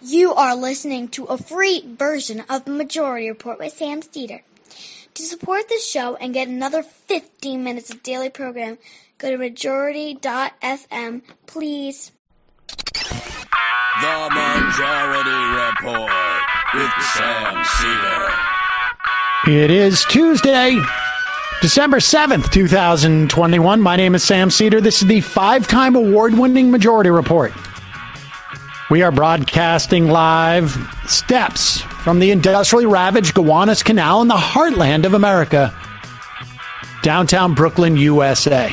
You are listening to a free version of Majority Report with Sam Steeder. To support this show and get another 15 minutes of daily program, go to majority.fm, please. The Majority Report with Sam Steeder. It is Tuesday, December 7th, 2021. My name is Sam Steeder. This is the 5-time award-winning Majority Report. We are broadcasting live steps from the industrially ravaged Gowanus Canal in the heartland of America, downtown Brooklyn, USA.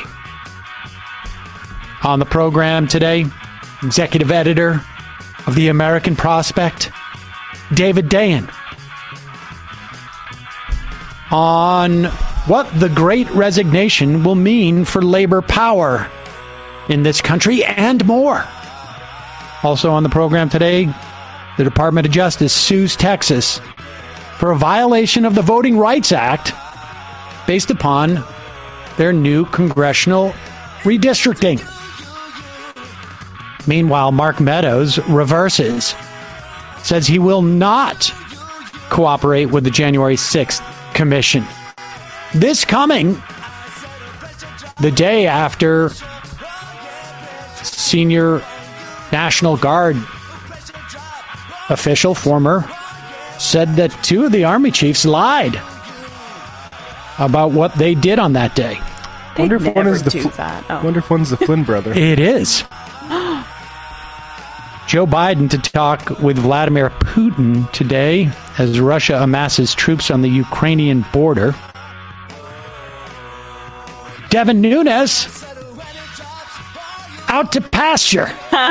On the program today, executive editor of the American Prospect, David Dayen. On what the Great Resignation will mean for labor power in this country and more. Also on the program today, the Department of Justice sues Texas for a violation of the Voting Rights Act based upon their new congressional redistricting. Meanwhile, Mark Meadows reverses, says he will not cooperate with the January 6th Commission. This coming the day after senior National Guard official, former, said that 2 of the Army chiefs lied about what they did on that day. Wonder if one's the Flynn brother. It is. Joe Biden to talk with Vladimir Putin today as Russia amasses troops on the Ukrainian border. Devin Nunes out to pasture.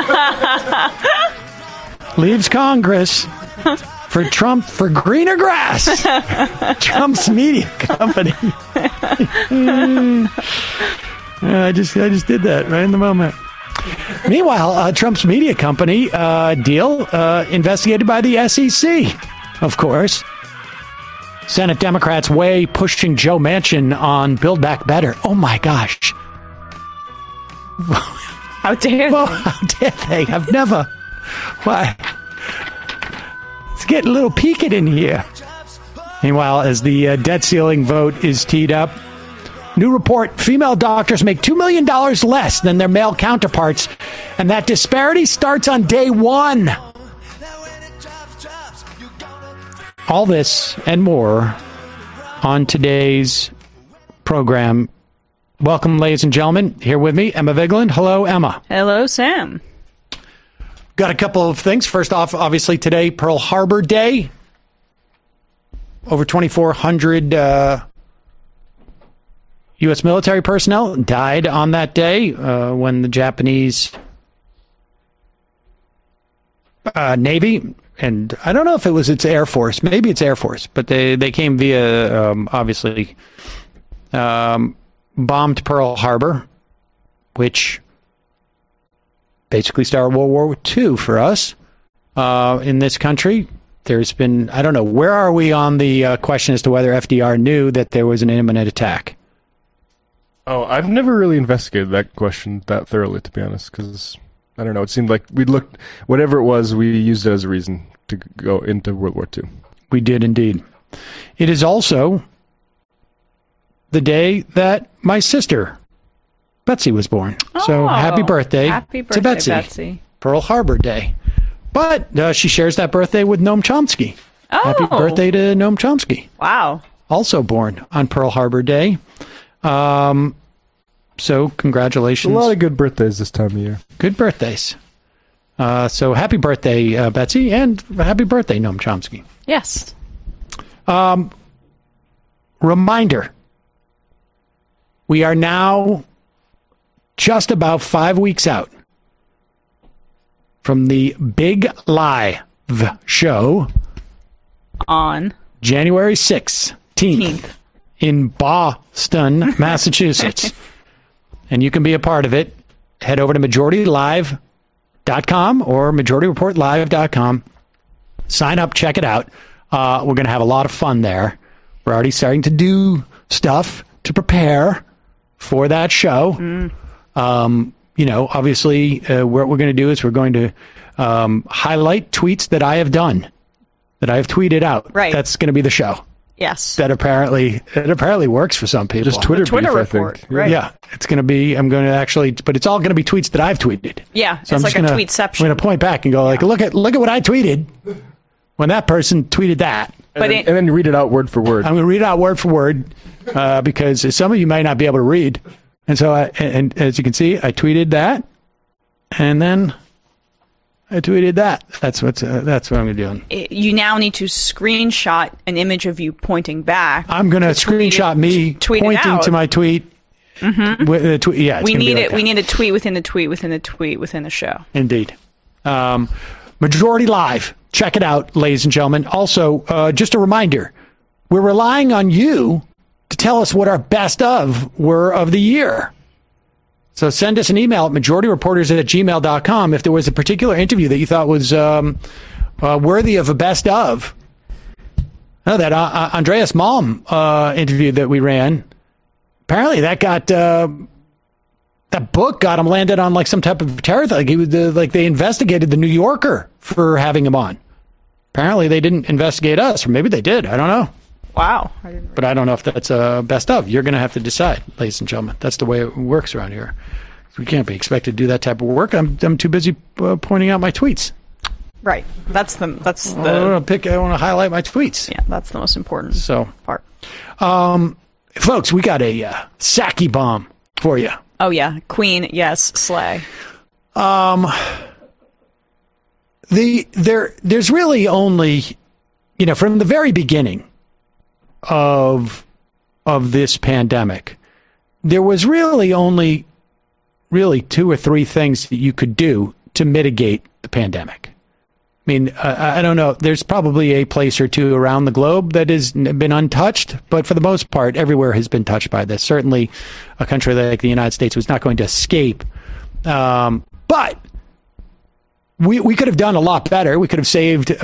Leaves Congress for Trump for greener grass. Trump's media company. I just did that right in the moment. Meanwhile, Trump's media company deal investigated by the SEC, of course. Senate Democrats way pushing Joe Manchin on Build Back Better. Oh my gosh. How dare they? Well, how dare they? I've never. Why? It's getting a little peaked in here. Meanwhile, as the debt ceiling vote is teed up, new report, female doctors make $2 million less than their male counterparts, and that disparity starts on day 1. All this and more on today's program. Welcome, ladies and gentlemen. Here with me, Emma Vigeland. Hello, Emma. Hello, Sam. Got a couple of things. First off, obviously today, Pearl Harbor Day. Over 2,400 U.S. military personnel died on that day when the Japanese Navy, and I don't know if it's Air Force, maybe it's Air Force, but they came via, obviously, bombed Pearl Harbor, which basically started World War II for us in this country. There's been, I don't know, where are we on the question as to whether FDR knew that there was an imminent attack? Oh, I've never really investigated that question that thoroughly, to be honest, because, I don't know, it seemed like we looked, whatever it was, we used it as a reason to go into World War II. We did indeed. It is also the day that my sister, Betsy, was born. So happy birthday to Betsy. Pearl Harbor Day. But she shares that birthday with Noam Chomsky. Oh. Happy birthday to Noam Chomsky. Wow. Also born on Pearl Harbor Day. So congratulations. A lot of good birthdays this time of year. Good birthdays. So happy birthday, Betsy, and happy birthday, Noam Chomsky. Yes. Reminder. We are now just about 5 weeks out from the Big Live show On January 16th in Boston, Massachusetts. And you can be a part of it. Head over to majoritylive.com or majorityreportlive.com. Sign up, check it out. We're going to have a lot of fun there. We're already starting to do stuff to prepare for that show. obviously, what we're going to do is we're going to highlight tweets that I have done, that I have tweeted out. Right. That's going to be the show. Yes. That apparently works for some people. Just Twitter beef, report. I think. Right. Yeah, it's going to be. I'm going to actually, but it's all going to be tweets that I've tweeted. Yeah, So it's I'm like just a gonna, tweetception. I'm going to point back and go like, look at what I tweeted when that person tweeted that. And then you read it out word for word. I'm going to read it out word for word because some of you might not be able to read, and so and as you can see, I tweeted that, and then I tweeted that. That's what I'm doing. You now need to screenshot an image of you pointing back. I'm going to screenshot me tweet it pointing out. to my tweet. Mm-hmm. With the tweet. Yeah, it's we gonna need be it. like that. We need a tweet within a tweet within a tweet within the show. Indeed. Majority Live. Check it out, ladies and gentlemen. Also, just a reminder, we're relying on you to tell us what our best of were of the year. So send us an email at majorityreporters@gmail.com if there was a particular interview that you thought was worthy of a best of. Oh, that Andreas Malm interview that we ran. Apparently that got... that book got him landed on like some type of terror thing. He was like they investigated the New Yorker for having him on. Apparently they didn't investigate us, or maybe they did. I don't know. Wow. But I don't know if that's best of. You're going to have to decide, ladies and gentlemen. That's the way it works around here. We can't be expected to do that type of work. I'm too busy pointing out my tweets. Right. That's the. I want to highlight my tweets. Yeah, that's the most important part. Folks, we got a Saki bomb for you. Oh yeah, Queen. Yes, slay. There's really only, from the very beginning of this pandemic, there was really only two or three things that you could do to mitigate the pandemic. I mean, I don't know. There's probably a place or two around the globe that has been untouched, but for the most part, everywhere has been touched by this. Certainly, a country like the United States was not going to escape. But we could have done a lot better. We could have saved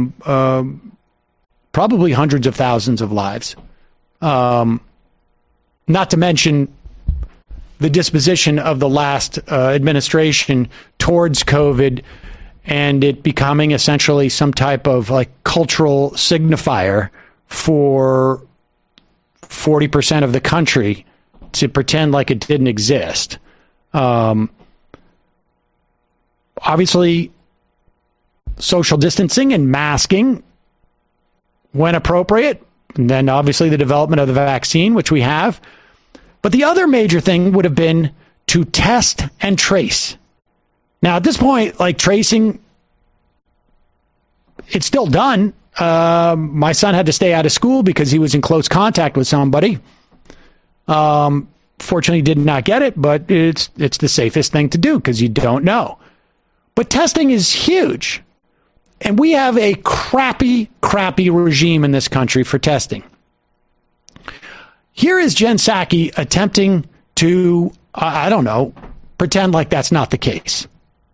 probably hundreds of thousands of lives. Not to mention the disposition of the last administration towards COVID and it becoming essentially some type of like cultural signifier for 40% of the country to pretend like it didn't exist. Obviously, social distancing and masking when appropriate, and then obviously the development of the vaccine, which we have. But the other major thing would have been to test and trace. Now, at this point, like tracing, it's still done. My son had to stay out of school because he was in close contact with somebody. Fortunately, did not get it, but it's the safest thing to do because you don't know. But testing is huge. And we have a crappy regime in this country for testing. Here is Jen Psaki attempting to, pretend like that's not the case.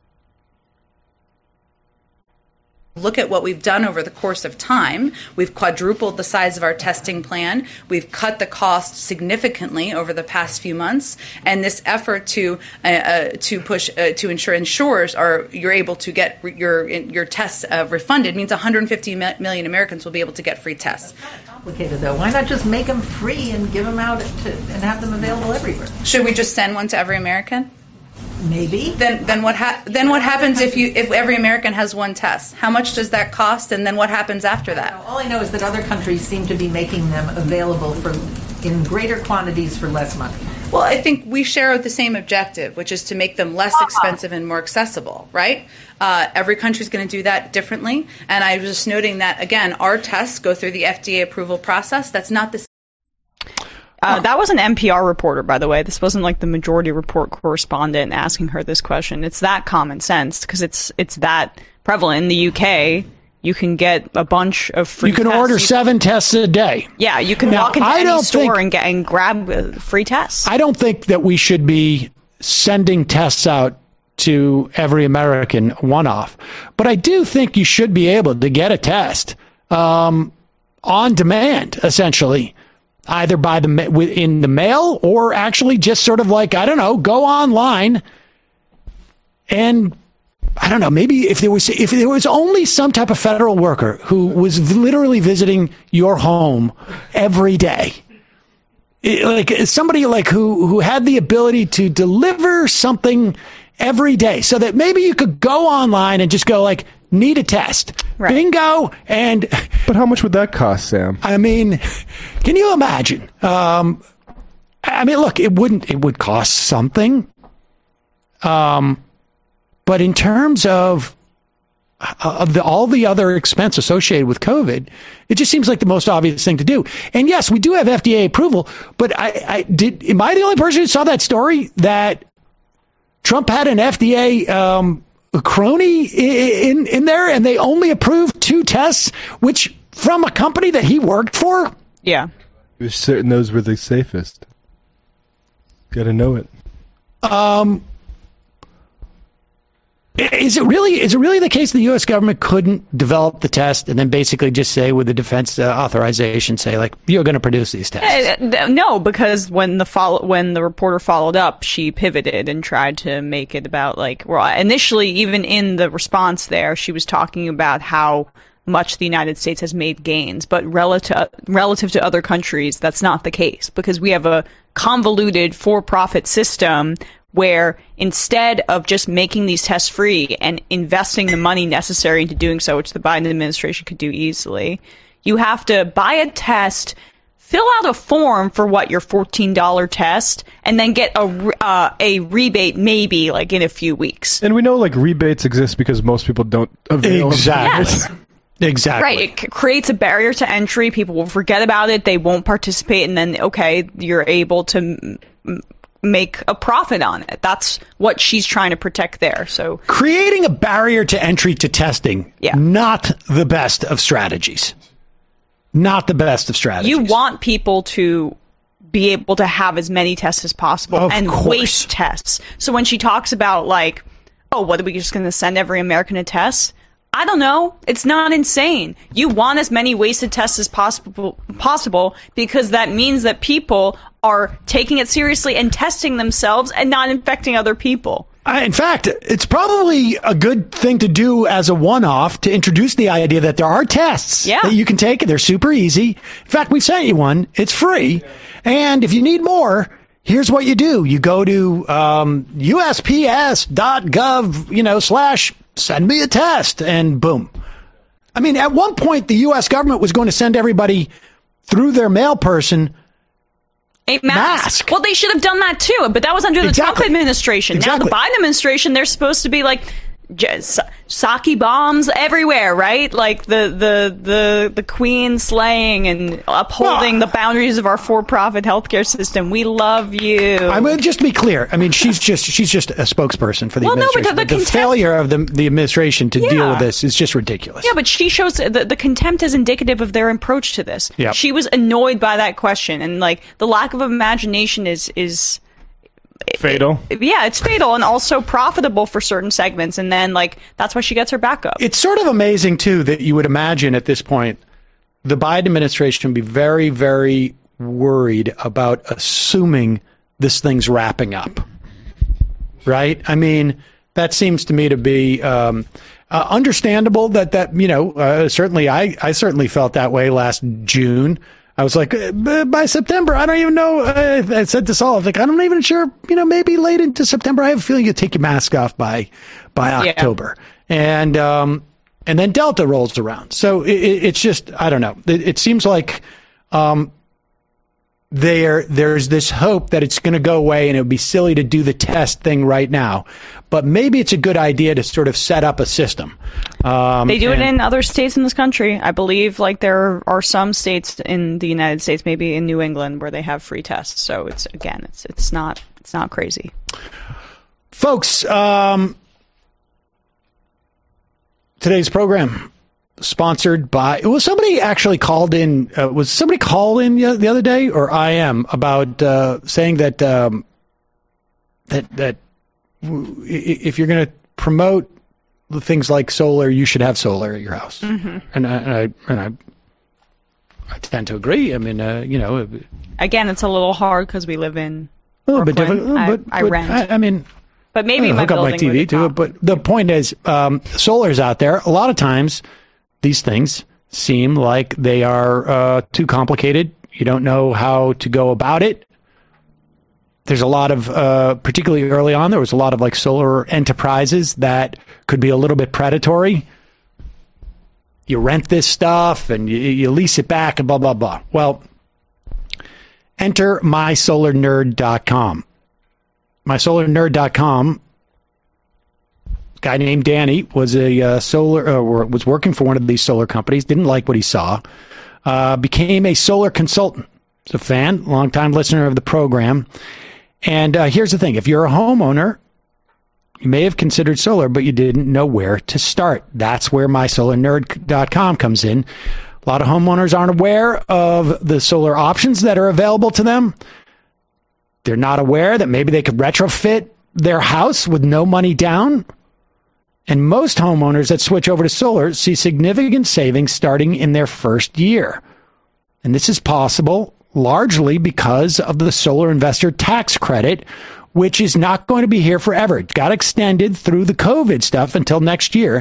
Look at what we've done over the course of time. We've quadrupled the size of our testing plan. We've cut the cost significantly over the past few months. And this effort to push to ensure insurers you're able to get your tests refunded means 150 million Americans will be able to get free tests. Complicated though. Why not just make them free and give them out and have them available everywhere? Should we just send one to every American? Maybe. Then what happens if every American has one test? How much does that cost? And then what happens after that? All I know is that other countries seem to be making them available in greater quantities for less money. Well, I think we share the same objective, which is to make them less expensive and more accessible, right? Every country is going to do that differently. And I was just noting that, again, our tests go through the FDA approval process. That's not the that was an NPR reporter, by the way. This wasn't like the Majority Report correspondent asking her this question. It's that common sense because it's that prevalent. In the UK, you can get a bunch of free tests. You can order 7 tests a day. Yeah, you can walk into any store and grab free tests. I don't think that we should be sending tests out to every American one-off. But I do think you should be able to get a test on demand, essentially. Either in the mail or actually just sort of like, go online And I don't know, maybe if there was only some type of federal worker who was literally visiting your home every day, like somebody like who had the ability to deliver something every day, so that maybe you could go online and just go like, need a test, right. Bingo. And but how much would that cost, Sam? I mean, can you imagine? I mean, look, it would cost something. But in terms of all the other expense associated with COVID, it just seems like the most obvious thing to do. And yes, we do have FDA approval, but am I the only person who saw that story that Trump had an FDA crony in there, and they only approved 2 tests, which from a company that he worked for? Yeah. He was certain those were the safest. Gotta know it. Is it really the case the U.S. government couldn't develop the test and then basically just say with the defense authorization, say like, you're going to produce these tests? No, because when the reporter followed up, she pivoted and tried to make it about like, well, initially, even in the response there, she was talking about how much the United States has made gains, but relative to other countries, that's not the case, because we have a convoluted for-profit system where instead of just making these tests free and investing the money necessary into doing so, which the Biden administration could do easily, you have to buy a test, fill out a form for your $14 test, and then get a rebate maybe like in a few weeks. And we know like rebates exist because most people don't avail Exactly. Yes. Exactly. Right. It creates a barrier to entry. People will forget about it. They won't participate. And then, okay, you're able to make a profit on it. That's what she's trying to protect there. So creating a barrier to entry to testing, not the best of strategies. Not the best of strategies. You want people to be able to have as many tests as possible waste tests. So when she talks about like, oh, what are we just going to send every American a test? I don't know. It's not insane. You want as many wasted tests as possible because that means that people are taking it seriously and testing themselves and not infecting other people. In fact, it's probably a good thing to do as a one-off to introduce the idea that there are tests that you can take. They're super easy. In fact, we sent you one. It's free. And if you need more, here's what you do. You go to USPS.gov, /send me a test, and boom. I mean, at one point, the U.S. government was going to send everybody through their mail person a mask. Well, they should have done that too, but that was under the Trump administration. Now the Biden administration, they're supposed to be like sake bombs everywhere, right? Like the queen slaying and upholding the boundaries of our for-profit healthcare system. We love you. I mean, just to be clear, I mean, she's just a spokesperson for the administration. No, but the failure of the administration to deal with this is just ridiculous. Yeah, but she shows the contempt is indicative of their approach to this. Yep. She was annoyed by that question, and like the lack of imagination is fatal. It's fatal and also profitable for certain segments, and then like that's why she gets her back up. It's sort of amazing too that you would imagine at this point the Biden administration would be very, very worried about assuming this thing's wrapping up. Right? I mean, that seems to me to be understandable that certainly I certainly felt that way last June. I was like, by September, I don't even know. I said this all. I was like, I'm not even sure, maybe late into September. I have a feeling you take your mask off by October. And then Delta rolls around. So it's just, I don't know. It seems like there's this hope that it's going to go away, and it would be silly to do the test thing right now. But maybe it's a good idea to sort of set up a system. They do it in other states in this country. I believe like there are some states in the United States, maybe in New England, where they have free tests. So it's not crazy. Folks, today's program sponsored by. Was somebody actually called in? Was somebody called in the other day, or IM about saying that that if you're going to promote things like solar, you should have solar at your house. Mm-hmm. And I tend to agree. I mean, again, it's a little hard because we live in. A little bit different, I rent. I mean. But maybe my hook up my building TV to it. But the point is, solar's out there. A lot of times, these things seem like they are too complicated. You don't know how to go about it. There's a lot of, particularly early on, there was a lot of like solar enterprises that could be a little bit predatory. You rent this stuff and you lease it back and blah, blah, blah. Well, enter mysolarnerd.com. Mysolarnerd.com. A guy named Danny was was working for one of these solar companies, didn't like what he saw, became a solar consultant. He's a fan, longtime listener of the program. And here's the thing. If you're a homeowner, you may have considered solar, but you didn't know where to start. That's where mysolarnerd.com comes in. A lot of homeowners aren't aware of the solar options that are available to them. They're not aware that maybe they could retrofit their house with no money down. And most homeowners that switch over to solar see significant savings starting in their first year. And this is possible largely because of the solar investor tax credit, which is not going to be here forever. It got extended through the COVID stuff until next year.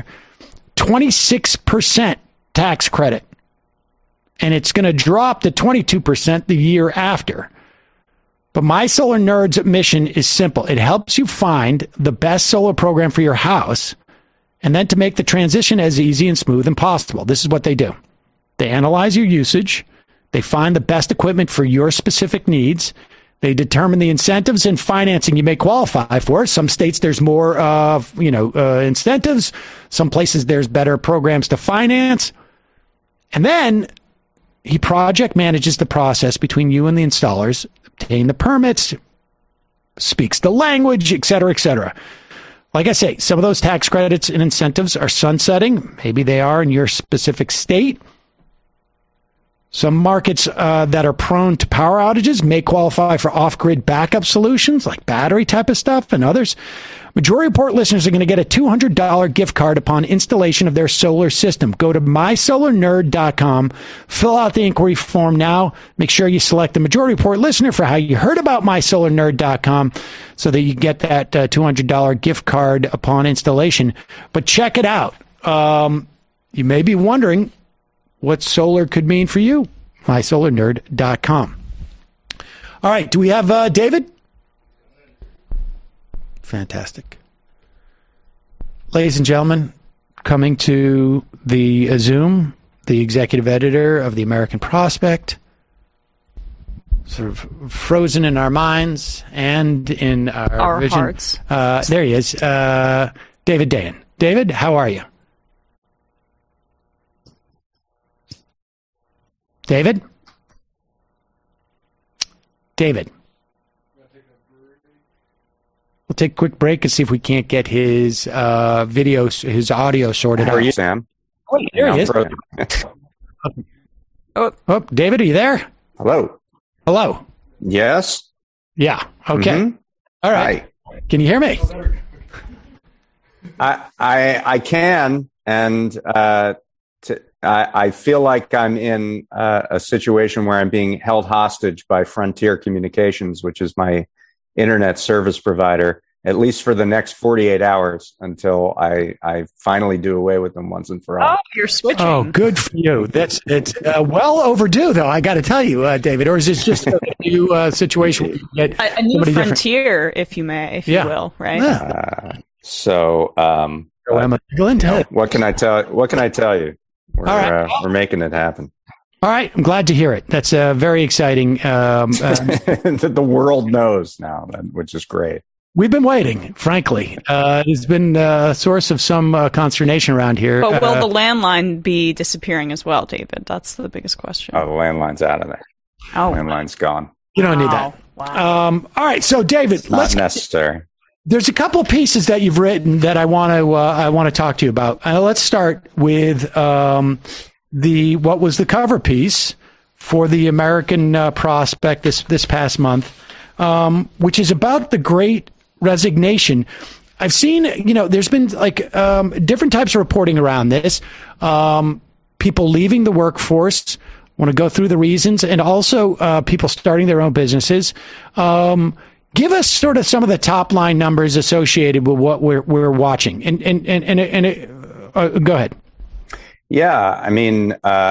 26% tax credit. And it's going to drop to 22% the year after. But My Solar Nerd's mission is simple. It helps you find the best solar program for your house and then to make the transition as easy and smooth as possible. This is what they do. They analyze your usage. They find the best equipment for your specific needs. They determine the incentives and financing you may qualify for. Some states there's more incentives. Some places there's better programs to finance. And then he project manages the process between you and the installers, obtain the permits, speaks the language, et cetera, et cetera. Like I say, some of those tax credits and incentives are sunsetting. Maybe they are in your specific state. Some markets that are prone to power outages may qualify for off-grid backup solutions like battery type of stuff, and others. Majority Report listeners are going to get a $200 gift card upon installation of their solar system. Go to mysolarnerd.com, fill out the inquiry form now. Make sure you select the Majority Report listener for how you heard about mysolarnerd.com so that you get that $200 gift card upon installation. But check it out. You may be wondering what solar could mean for you. mysolarnerd.com. All right. Do we have David? Fantastic. Ladies and gentlemen, coming to the Zoom, the executive editor of the American Prospect, sort of frozen in our minds and in our vision. Hearts. There he is. David Dayen. David, how are you? David? David. We'll take a quick break and see if we can't get his video, his audio sorted out. How are you, Sam? Oh, there he is. Oh, David, are you there? Hello. Hello. Yes. Yeah. Okay. Mm-hmm. All right. Hi. Can you hear me? I can, and I feel like I'm in a situation where I'm being held hostage by Frontier Communications, which is my internet service provider, at least for the next 48 hours until I finally do away with them once and for all. Oh, you're switching. Oh, good for you. It's well overdue, though, I got to tell you, David. Or is this just a new situation where you get a new frontier, if you may, if you will, right? Yeah. What can I tell you? We're making it happen. All right. I'm glad to hear it. That's very exciting. The world knows now, which is great. We've been waiting, frankly. It's been a source of some consternation around here. But will the landline be disappearing as well, David? That's the biggest question. Oh, the landline's out of there. Oh, the landline's gone. You don't need that. Wow. All right. So, David, it's not necessary. There's a couple of pieces that you've written that I want to talk to you about. Let's start with what was the cover piece for the American Prospect this past month, which is about the Great Resignation. I've seen, there's been different types of reporting around this. People leaving the workforce. Want to go through the reasons, and also people starting their own businesses. give us sort of some of the top line numbers associated with what we're watching. Go ahead. Yeah, I mean,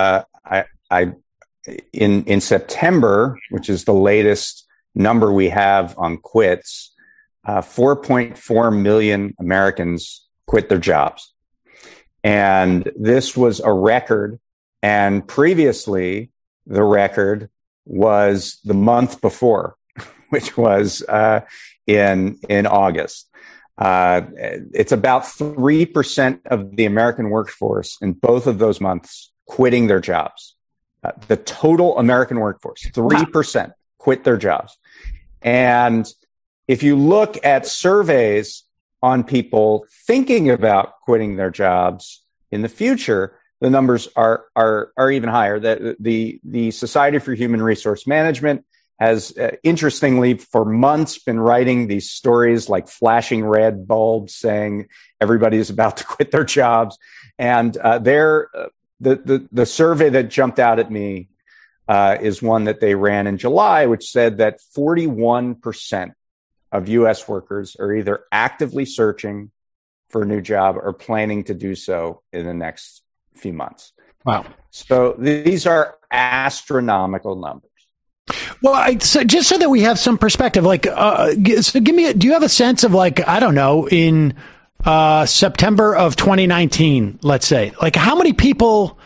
in September, which is the latest number we have on quits, 4.4 million Americans quit their jobs. And this was a record. And previously, the record was the month before, which was in August. It's about 3% of the American workforce in both of those months quitting their jobs. The total American workforce, 3% quit their jobs. And if you look at surveys on people thinking about quitting their jobs in the future, the numbers are even higher. The Society for Human Resource Management has, interestingly, for months been writing these stories like flashing red bulbs saying everybody is about to quit their jobs. And the survey that jumped out at me is one that they ran in July, which said that 41% of U.S. workers are either actively searching for a new job or planning to do so in the next few months. Wow. So these are astronomical numbers. Well, so just so that we have some perspective, like, so do you have a sense of, like, I don't know, in September of 2019, let's say, like, how many people,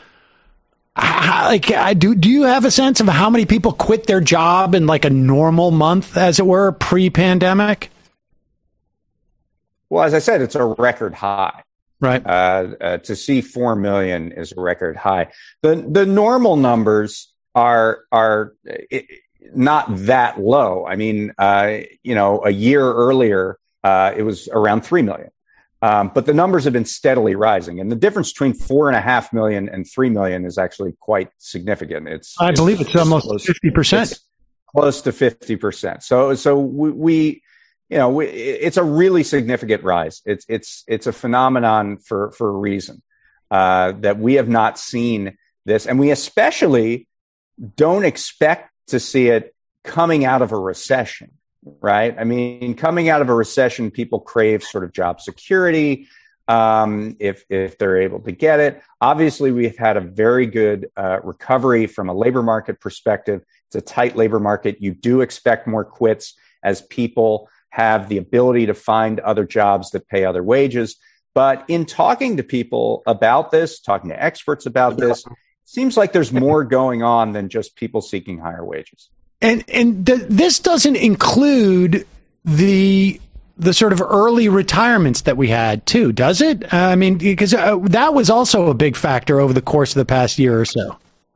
do you have a sense of how many people quit their job in, like, a normal month, as it were, pre-pandemic? Well, as I said, it's a record high. Right. To see 4 million is a record high. The normal numbers are not that low. I mean, a year earlier, it was around 3 million. But the numbers have been steadily rising. And the difference between 4.5 million and 3 million is actually quite significant. I believe it's almost 50%. Close to 50%. So it's a really significant rise. It's a phenomenon for a reason, that we have not seen this. And we especially don't expect to see it coming out of a recession, right? I mean, coming out of a recession, people crave sort of job security, if they're able to get it. Obviously, we've had a very good recovery from a labor market perspective. It's a tight labor market. You do expect more quits as people have the ability to find other jobs that pay other wages. But in talking to people about this, talking to experts about this, seems like there's more going on than just people seeking higher wages. And this doesn't include the sort of early retirements that we had too, does it? I mean, because that was also a big factor over the course of the past year or so.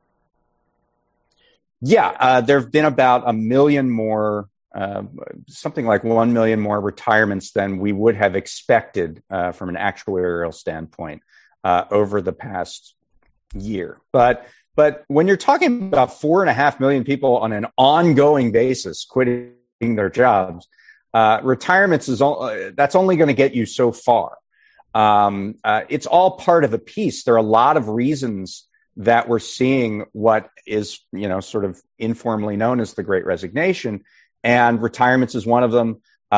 Yeah, there have been about 1 million more, something like 1 million more retirements than we would have expected from an actuarial standpoint over the past year. But when you're talking about 4.5 million people on an ongoing basis quitting their jobs, retirements that's only going to get you so far. It's all part of a piece. There are a lot of reasons that we're seeing what is, sort of informally known as the Great Resignation, and retirements is one of them.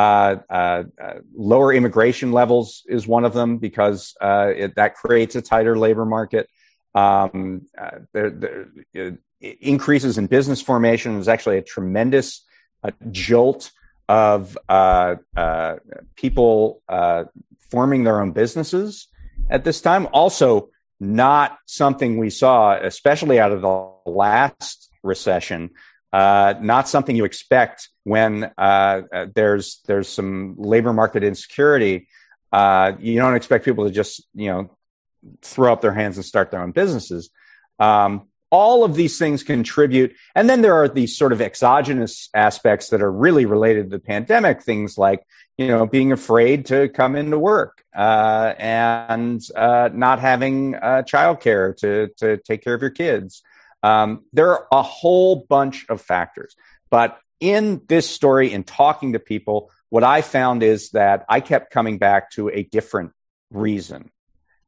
Lower immigration levels is one of them because that creates a tighter labor market. Increases in business formation is actually a tremendous jolt of people forming their own businesses at this time. Also, not something we saw, especially out of the last recession, not something you expect when there's some labor market insecurity. You don't expect people to just, throw up their hands and start their own businesses. All of these things contribute. And then there are these sort of exogenous aspects that are really related to the pandemic, things like, being afraid to come into work and not having childcare to take care of your kids. There are a whole bunch of factors. But in this story, in talking to people, what I found is that I kept coming back to a different reason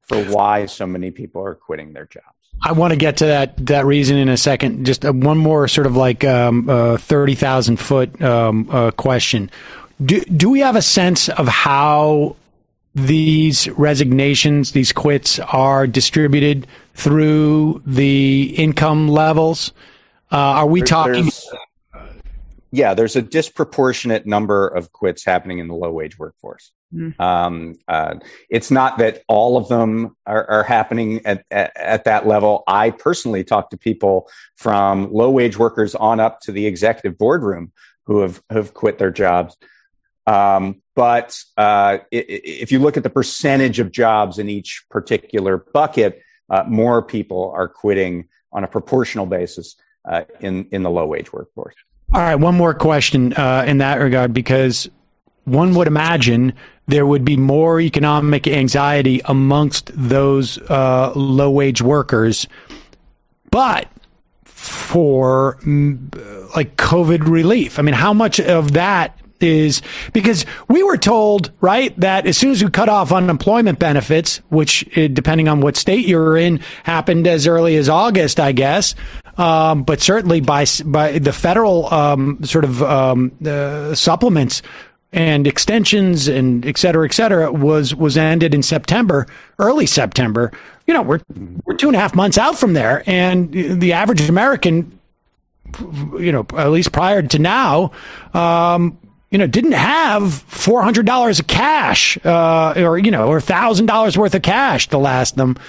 for why so many people are quitting their jobs. I want to get to that reason in a second. Just one more sort of like 30,000 foot question. Do we have a sense of how these resignations, these quits, are distributed through the income levels? Are we talking? There's a disproportionate number of quits happening in the low wage workforce. It's not that all of them are happening at that level. I personally talk to people from low wage workers on up to the executive boardroom who have quit their jobs. But if you look at the percentage of jobs in each particular bucket, more people are quitting on a proportional basis in the low wage workforce. All right, one more question in that regard, because one would imagine there would be more economic anxiety amongst those low wage workers, but for like COVID relief. I mean, how much of that is because we were told, right, that as soon as we cut off unemployment benefits, which depending on what state you're in, happened as early as August, I guess. But certainly by the federal supplements and extensions and et cetera, was ended in September, early September. You know, we're 2.5 months out from there, and the average American, you know, at least prior to now, didn't have $400 of cash, or $1,000 worth of cash to last them.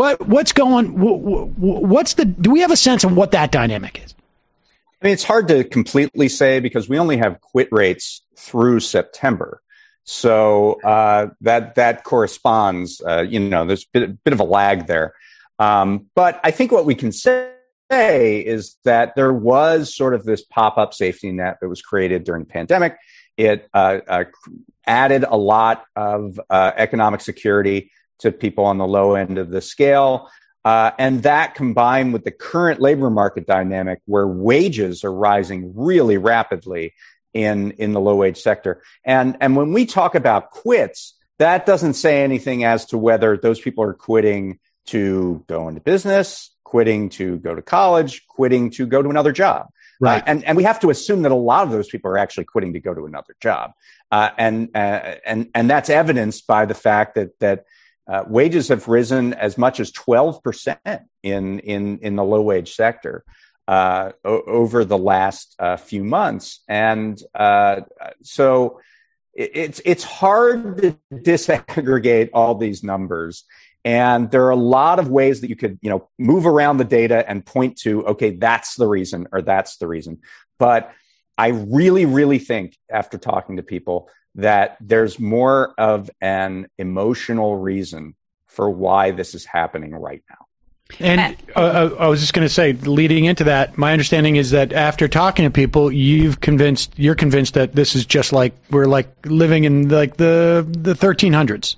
Do we have a sense of what that dynamic is? I mean, it's hard to completely say because we only have quit rates through September. So, that corresponds, there's a bit of a lag there. But I think what we can say is that there was sort of this pop-up safety net that was created during the pandemic. It added a lot of economic security to people on the low end of the scale. And that combined with the current labor market dynamic where wages are rising really rapidly in the low wage sector. And when we talk about quits, that doesn't say anything as to whether those people are quitting to go into business, quitting to go to college, quitting to go to another job. Right. And we have to assume that a lot of those people are actually quitting to go to another job. And that's evidenced by the fact that wages have risen as much as 12% in the low wage sector over the last few months. And so it's hard to disaggregate all these numbers. And there are a lot of ways that you could, move around the data and point to, okay, that's the reason or that's the reason. But I really, really think after talking to people that there's more of an emotional reason for why this is happening right now. And I was just going to say, leading into that, my understanding is that after talking to people, you're convinced that this is just like we're like living in like the 1300s.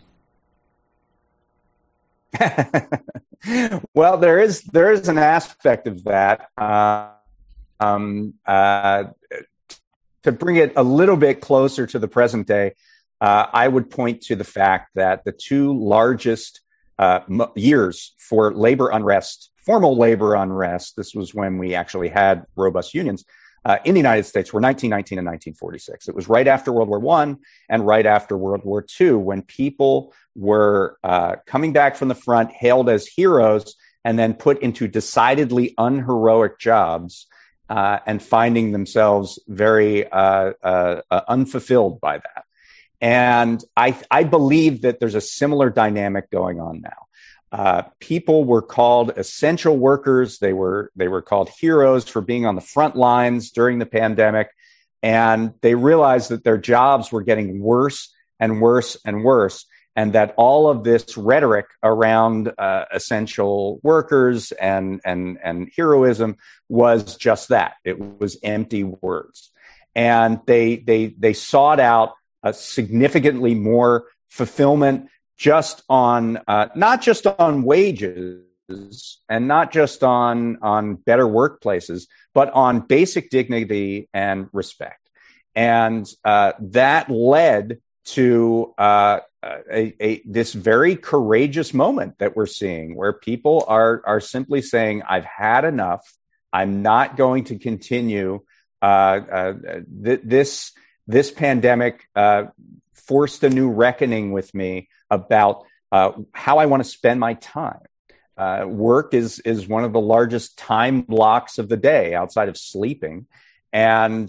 Well, there is an aspect of that. To bring it a little bit closer to the present day, I would point to the fact that the two largest years for labor unrest, formal labor unrest, this was when we actually had robust unions in the United States, were 1919 and 1946. It was right after World War I and right after World War II when people were coming back from the front, hailed as heroes, and then put into decidedly unheroic jobs and finding themselves very unfulfilled by that. And I believe that there's a similar dynamic going on now. People were called essential workers. They were called heroes for being on the front lines during the pandemic. And they realized that their jobs were getting worse and worse and worse. And that all of this rhetoric around essential workers and heroism was just that. It was empty words. And they sought out significantly more fulfillment just on not just on wages and not just on better workplaces, but on basic dignity and respect. And that led to this very courageous moment that we're seeing, where people are simply saying, "I've had enough. I'm not going to continue." This pandemic forced a new reckoning with me about how I want to spend my time. Work is one of the largest time blocks of the day outside of sleeping, and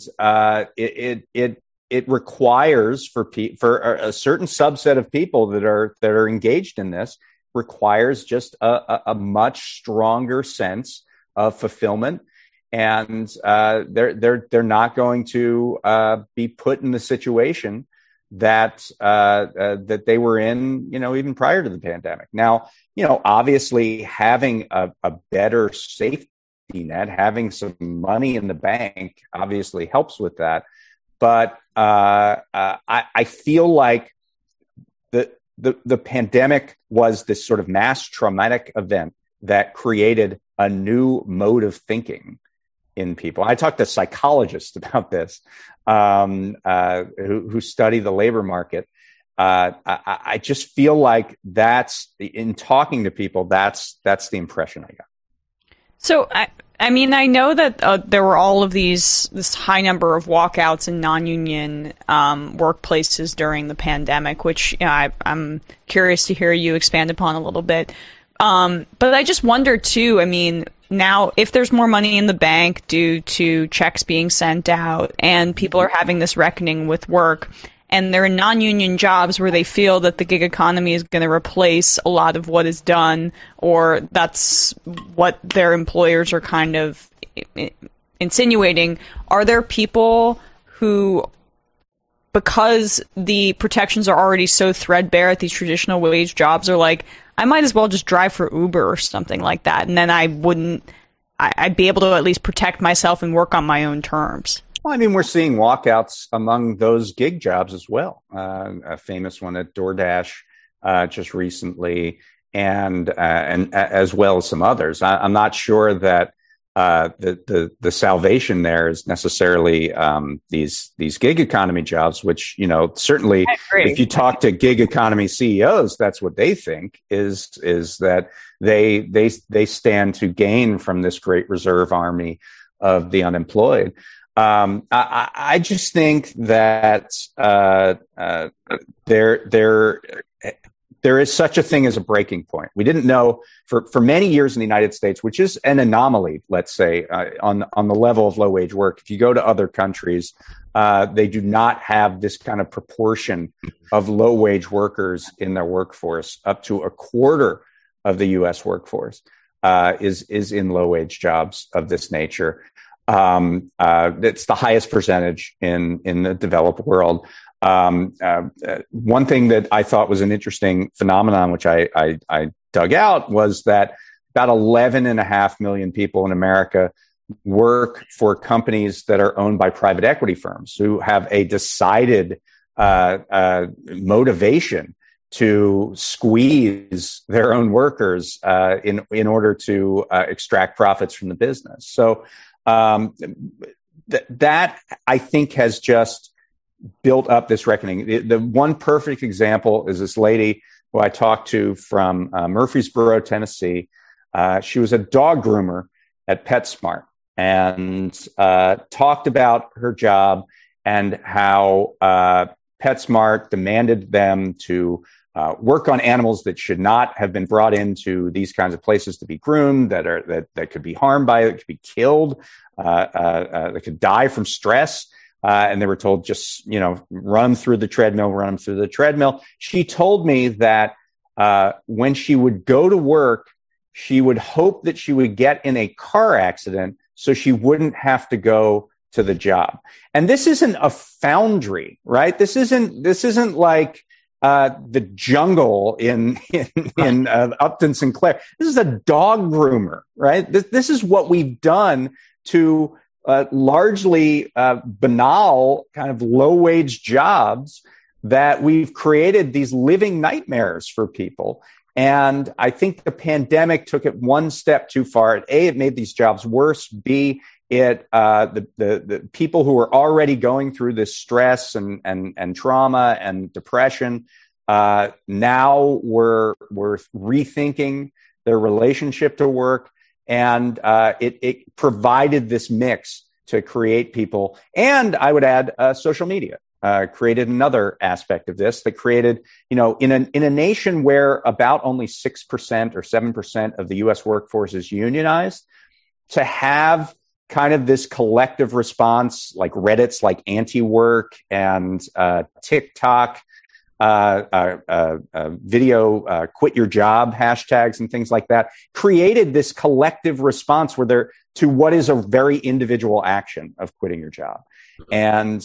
it requires for a certain subset of people that are engaged in this, requires just a much stronger sense of fulfillment, and they're not going to be put in the situation that they were in, even prior to the pandemic. Now, obviously having a better safety net, having some money in the bank, obviously helps with that. But I feel like the pandemic was this sort of mass traumatic event that created a new mode of thinking in people. I talked to psychologists about this, who study the labor market. I just feel like in talking to people, that's the impression I got. So, I mean, I know that there were all of this high number of walkouts in non-union workplaces during the pandemic, which I'm curious to hear you expand upon a little bit. But I just wonder, too, I mean, now, if there's more money in the bank due to checks being sent out and people are having this reckoning with work, and they're in non-union jobs where they feel that the gig economy is going to replace a lot of what is done, or that's what their employers are kind of insinuating, are there people who, because the protections are already so threadbare at these traditional wage jobs, are like, I might as well just drive for Uber or something like that, and then I'd be able to at least protect myself and work on my own terms? Well, I mean, we're seeing walkouts among those gig jobs as well. A famous one at DoorDash just recently, and as well as some others. I'm not sure that the salvation there is necessarily these gig economy jobs, which, certainly if you talk to gig economy CEOs, that's what they think is that they stand to gain from this great reserve army of the unemployed. I just think that there is such a thing as a breaking point. We didn't know for many years in the United States, which is an anomaly, let's say, on the level of low wage work. If you go to other countries, they do not have this kind of proportion of low wage workers in their workforce. Up to a quarter of the U.S. workforce is in low wage jobs of this nature. It's the highest percentage in the developed world. One thing that I thought was an interesting phenomenon, which I dug out, was that about 11.5 million people in America work for companies that are owned by private equity firms who have a decided motivation to squeeze their own workers in order to extract profits from the business. So that I think has just built up this reckoning. The one perfect example is this lady who I talked to from Murfreesboro, Tennessee. She was a dog groomer at PetSmart and talked about her job and how PetSmart demanded them to work on animals that should not have been brought into these kinds of places to be groomed, that could be harmed by it, could be killed, that could die from stress. And they were told, just, run through the treadmill. She told me that when she would go to work, she would hope that she would get in a car accident so she wouldn't have to go to the job. And this isn't a foundry, right? This isn't like the jungle in Upton Sinclair. This is a dog groomer, right? This is what we've done to largely banal kind of low wage jobs, that we've created these living nightmares for people. And I think the pandemic took it one step too far. A, it made these jobs worse. B, the people who were already going through this stress and trauma and depression now were rethinking their relationship to work, and it provided this mix to create people. And I would add social media created another aspect of this that created, in a nation where about only 6% or 7% of the U.S. workforce is unionized, to have kind of this collective response, like Reddit's like anti-work and TikTok, video quit your job hashtags and things like that, created this collective response to what is a very individual action of quitting your job. And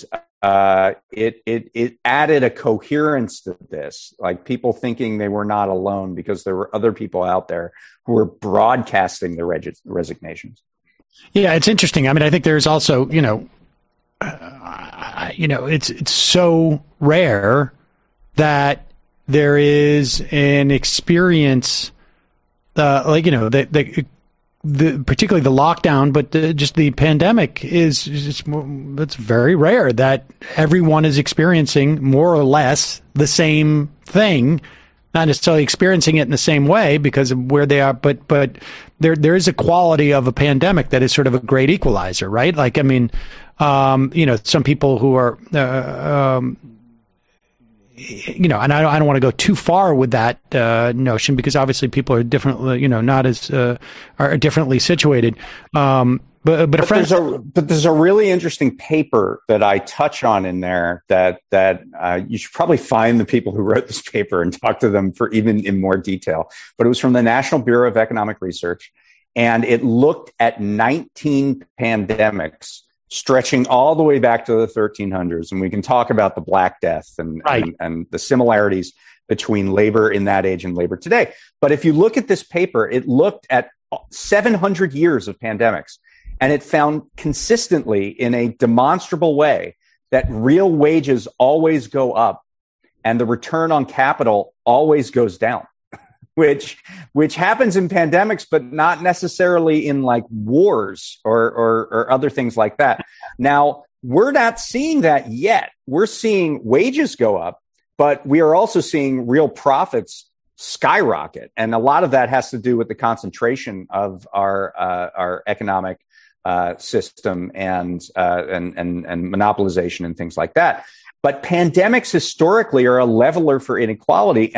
it added a coherence to this, like people thinking they were not alone because there were other people out there who were broadcasting their resignations. Yeah, it's interesting. I mean, I think there's also, it's so rare that there is an experience, particularly the lockdown, but just the pandemic it's very rare that everyone is experiencing more or less the same thing, not necessarily experiencing it in the same way because of where they are, but there is a quality of a pandemic that is sort of a great equalizer, right? Like, I mean, some people who are, and I don't want to go too far with that notion because obviously people are differently, are differently situated. But there's a really interesting paper that I touch on in there that you should probably find the people who wrote this paper and talk to them for even in more detail. But it was from the National Bureau of Economic Research, and it looked at 19 pandemics stretching all the way back to the 1300s. And we can talk about the Black Death and the similarities between labor in that age and labor today. But if you look at this paper, it looked at 700 years of pandemics, and it found consistently in a demonstrable way that real wages always go up and the return on capital always goes down. Which happens in pandemics, but not necessarily in like wars or other things like that. Now, we're not seeing that yet. We're seeing wages go up, but we are also seeing real profits skyrocket. And a lot of that has to do with the concentration of our economic system and monopolization and things like that. But pandemics historically are a leveler for inequality,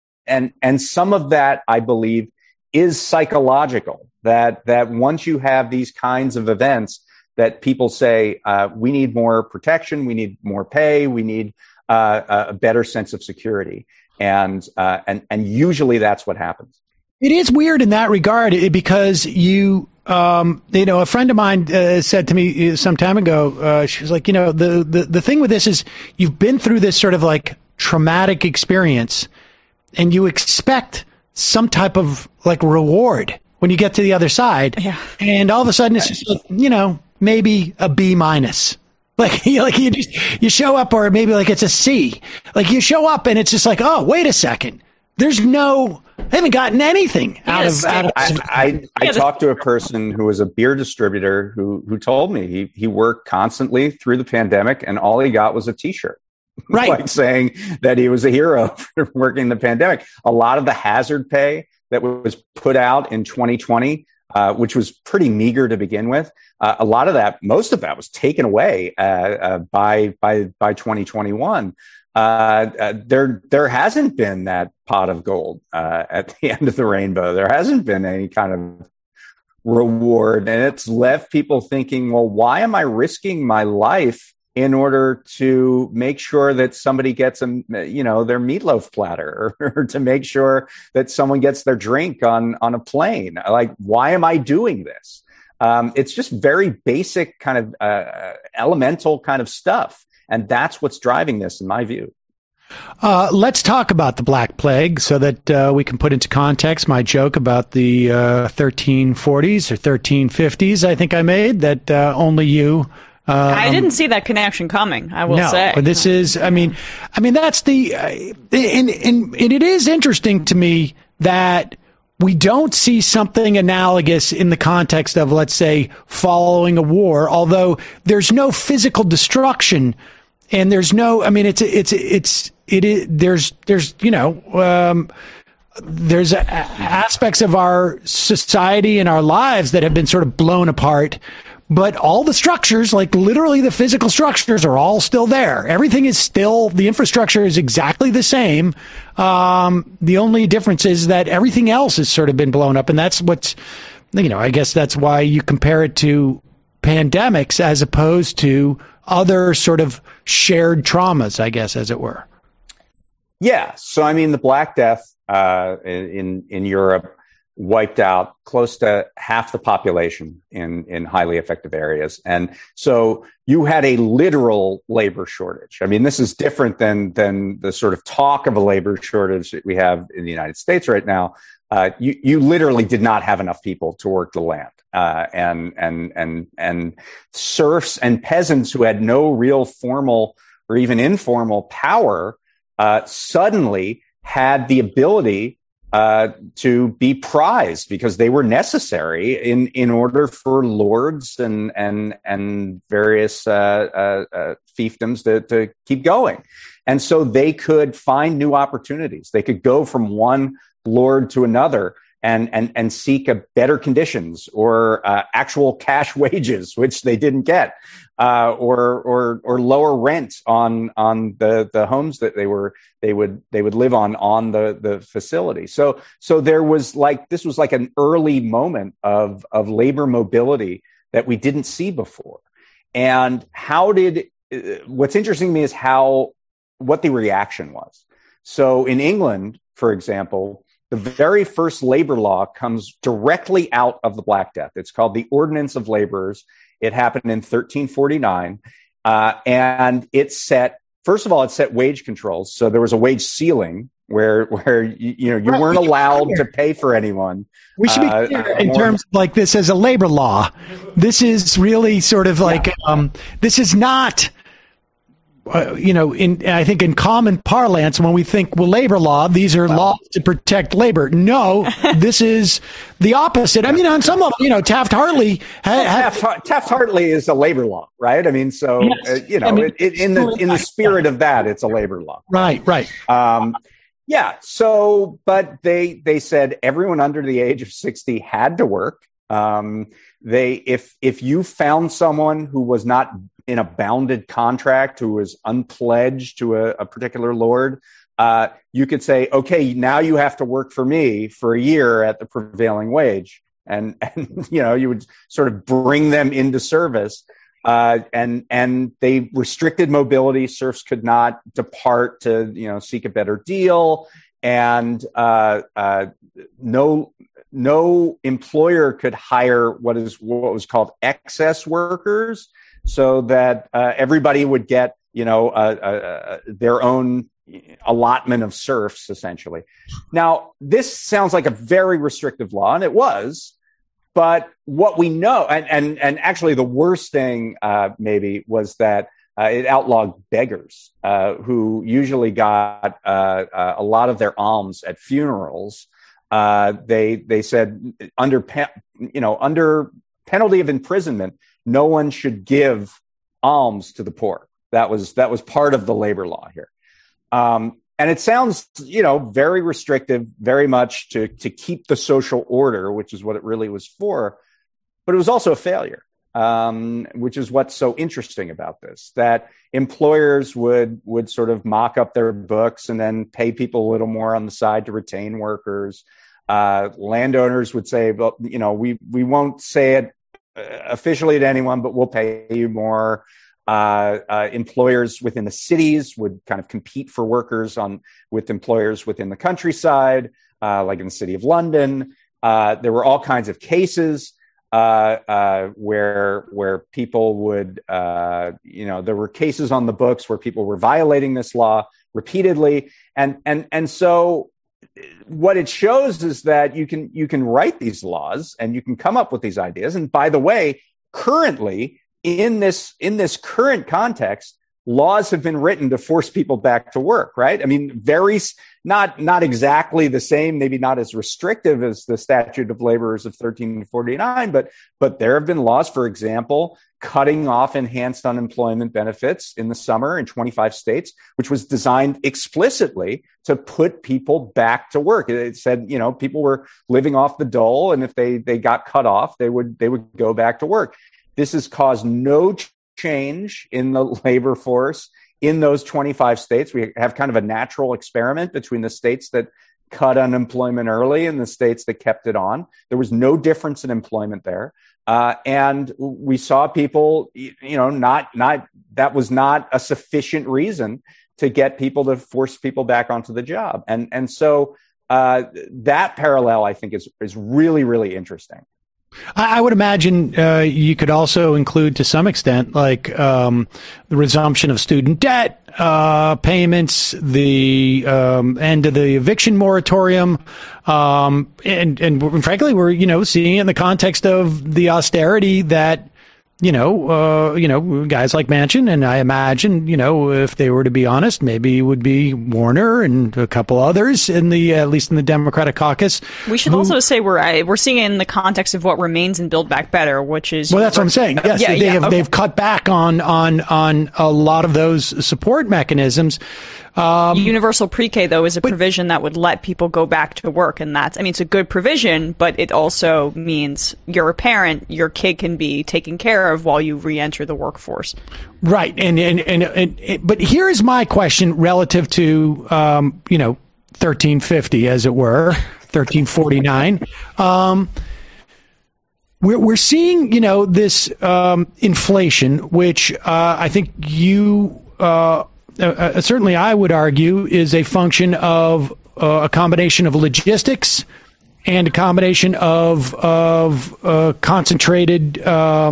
and some of that, I believe, is psychological, that once you have these kinds of events that people say, we need more protection, we need more pay, we need a better sense of security. And usually that's what happens. It is weird in that regard because a friend of mine said to me some time ago, she was like, the thing with this is you've been through this sort of like traumatic experience, and you expect some type of like reward when you get to the other side. Yeah. And all of a sudden it's just like, maybe a B-. Like you show up, or maybe like it's a C. Like you show up and it's just like, oh, wait a second. I haven't gotten anything out of I talked to a person who was a beer distributor who told me he worked constantly through the pandemic and all he got was a T-shirt. Right. Like saying that he was a hero for working the pandemic. A lot of the hazard pay that was put out in 2020, which was pretty meager to begin with, most of that was taken away by 2021. There hasn't been that pot of gold at the end of the rainbow. There hasn't been any kind of reward, and it's left people thinking, well, why am I risking my life in order to make sure that somebody gets their meatloaf platter, or to make sure that someone gets their drink on a plane? Like, why am I doing this? It's just very basic kind of elemental kind of stuff. And that's what's driving this, in my view. Let's talk about the Black Plague so that we can put into context my joke about the 1340s or 1350s I think I made that only you... I didn't see that connection coming, I will say. This is, I mean, that's and it is interesting to me that we don't see something analogous in the context of, let's say, following a war, although there's no physical destruction and there's no, it's there's aspects of our society and our lives that have been sort of blown apart, but all the structures, like literally the physical structures, are all still there. Everything is still, the infrastructure is exactly the same. The only difference is that everything else has sort of been blown up, and that's what's, I guess that's why you compare it to pandemics as opposed to other sort of shared traumas, I guess, as it were. Yeah. So, I mean, the Black Death in Europe wiped out close to half the population in highly affected areas. And so you had a literal labor shortage. I mean, this is different than the sort of talk of a labor shortage that we have in the United States right now. You literally did not have enough people to work the land. And serfs and peasants who had no real formal or even informal power suddenly had the ability to be prized because they were necessary in order for lords and various fiefdoms to keep going. And so they could find new opportunities. They could go from one lord to another and seek a better conditions or actual cash wages, which they didn't get, or lower rent on the homes that they would live on the facility. So there was this was like an early moment of labor mobility that we didn't see before. And what's interesting to me is what the reaction was. So in England, for example, the very first labor law comes directly out of the Black Death. It's called the Ordinance of Laborers. It happened in 1349. And it set wage controls. So there was a wage ceiling where you weren't allowed to pay for anyone. We should be clear in terms of like this as a labor law. This is really sort of like, this is not, I think in common parlance, when we think, labor law, these are laws to protect labor. No, this is the opposite. I mean, on some level, Taft-Hartley. Taft-Hartley is a labor law, right? I mean, so, yes. In the spirit of that, it's a labor law. Right. Yeah. So, but they said everyone under the age of 60 had to work. If you found someone who was not in a bounded contract, who was unpledged to a particular lord, you could say, okay, now you have to work for me for a year at the prevailing wage. And you would sort of bring them into service. And they restricted mobility. Serfs could not depart to, seek a better deal. And, no employer could hire what was called excess workers, so that everybody would get their own allotment of serfs, essentially. Now, this sounds like a very restrictive law, and it was. But what we know, and actually the worst thing maybe was that it outlawed beggars, who usually got a lot of their alms at funerals. They said under penalty of imprisonment, no one should give alms to the poor. That was part of the labor law here. And it sounds, very restrictive, very much to keep the social order, which is what it really was for. But it was also a failure, which is what's so interesting about this, that employers would sort of mock up their books and then pay people a little more on the side to retain workers. Landowners would say, well, we won't say it officially to anyone, but we'll pay you more. Employers within the cities would kind of compete for workers with employers within the countryside, like in the city of London. There were all kinds of cases where people would, there were cases on the books where people were violating this law repeatedly, and so what it shows is that you can write these laws and you can come up with these ideas. And by the way, currently in this current context, laws have been written to force people back to work, right? I mean, not exactly the same, maybe not as restrictive as the Statute of Laborers of 1349, but there have been laws, for example, cutting off enhanced unemployment benefits in the summer in 25 states, which was designed explicitly to put people back to work. It said, people were living off the dole, and if they got cut off, they would go back to work. This has caused no change in the labor force in those 25 states. We have kind of a natural experiment between the states that cut unemployment early and the states that kept it on. There was no difference in employment there. And we saw people, that was not a sufficient reason to get people to force people back onto the job. And so that parallel, I think, is really, really interesting. I would imagine you could also include, to some extent, like the resumption of student debt payments, the end of the eviction moratorium, and frankly, we're seeing it in the context of the austerity that guys like Manchin, and I imagine, if they were to be honest, maybe it would be Warner and a couple others at least in the Democratic caucus. We should also say we're seeing it in the context of what remains in Build Back Better, which is that's what I'm saying. Yes, they've cut back on a lot of those support mechanisms. Universal pre-K, though, is a provision that would let people go back to work, and it's a good provision, but it also means you're a parent, your kid can be taken care of while you re-enter the workforce. Right, but here's my question relative to 1350, as it were, 1349. We're seeing this inflation, which I think you. Certainly, I would argue, is a function of a combination of logistics and a combination of concentrated,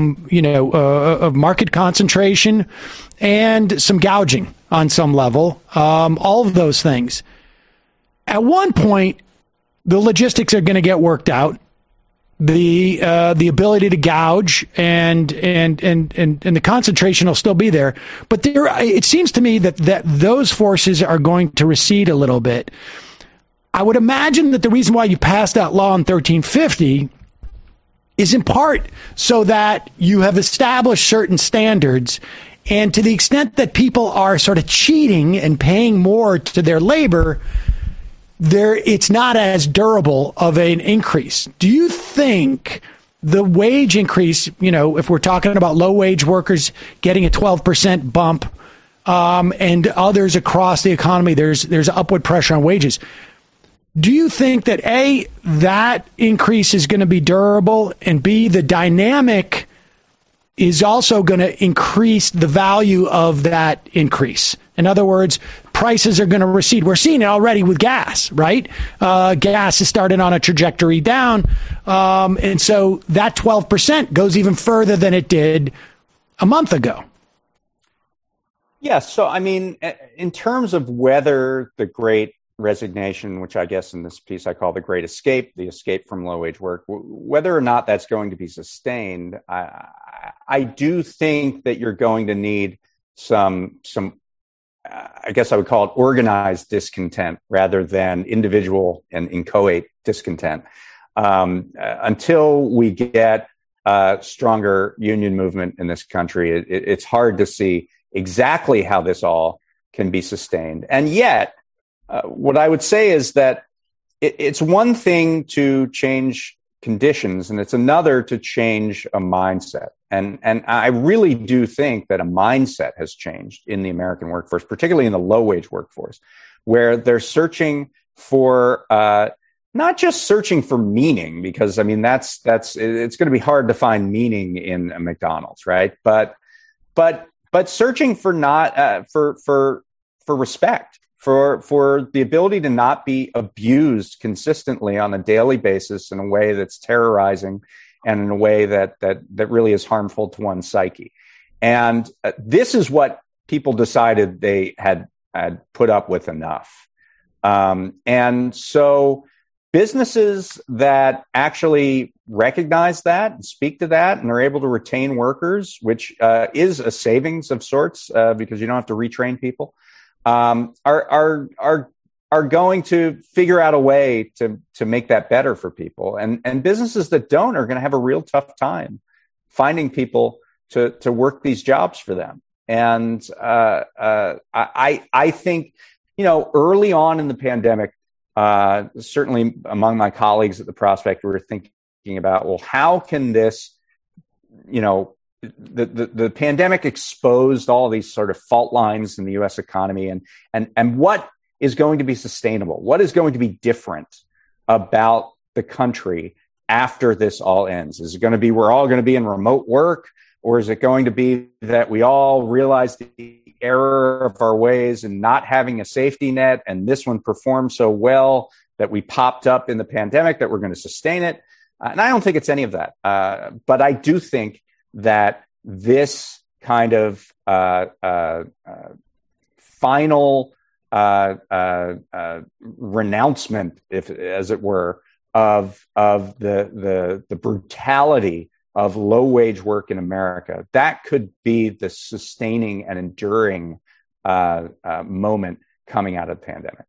of market concentration and some gouging on some level. All of those things. At one point, the logistics are going to get worked out. The ability to gouge and the concentration will still be there, but it seems to me that those forces are going to recede a little bit. I would imagine that the reason why you passed that law in 1350 is in part so that you have established certain standards, and to the extent that people are sort of cheating and paying more to their labor, it's not as durable of an increase. Do you think the wage increase, if we're talking about low wage workers getting a 12% bump, and others across the economy, there's upward pressure on wages. Do you think that A, that increase is going to be durable, and B, the dynamic is also going to increase the value of that increase? In other words, prices are going to recede. We're seeing it already with gas, right? Gas has started on a trajectory down. And so that 12% goes even further than it did a month ago. Yeah. So, in terms of whether the Great Resignation, which I guess in this piece I call the Great Escape, the escape from low-wage work, whether or not that's going to be sustained, I do think that you're going to need some I guess I would call it organized discontent rather than individual and inchoate discontent. Until we get a stronger union movement in this country, it's hard to see exactly how this all can be sustained. And yet, what I would say is that it's one thing to change conditions, and it's another to change a mindset. And I really do think that a mindset has changed in the American workforce, particularly in the low-wage workforce, where they're searching for not just searching for meaning, because that's it's going to be hard to find meaning in a McDonald's, right? But searching for not for respect, for the ability to not be abused consistently on a daily basis in a way that's terrorizing and in a way that really is harmful to one's psyche. And this is what people decided they had put up with enough. And so businesses that actually recognize that and speak to that and are able to retain workers, which is a savings of sorts because you don't have to retrain people, are going to figure out a way to make that better for people. And businesses that don't are going to have a real tough time finding people to work these jobs for them. And I think, early on in the pandemic, certainly among my colleagues at the Prospect, we were thinking about, well, how can this, the pandemic exposed all these sort of fault lines in the U.S. economy, and what is going to be sustainable? What is going to be different about the country after this all ends? Is it going to be we're all going to be in remote work? Or is it going to be that we all realize the error of our ways and not having a safety net, and this one performed so well that we popped up in the pandemic that we're going to sustain it? And I don't think it's any of that. But I do think that this kind of final renouncement, as it were, of the brutality of low-wage work in America, that could be the sustaining and enduring moment coming out of the pandemic.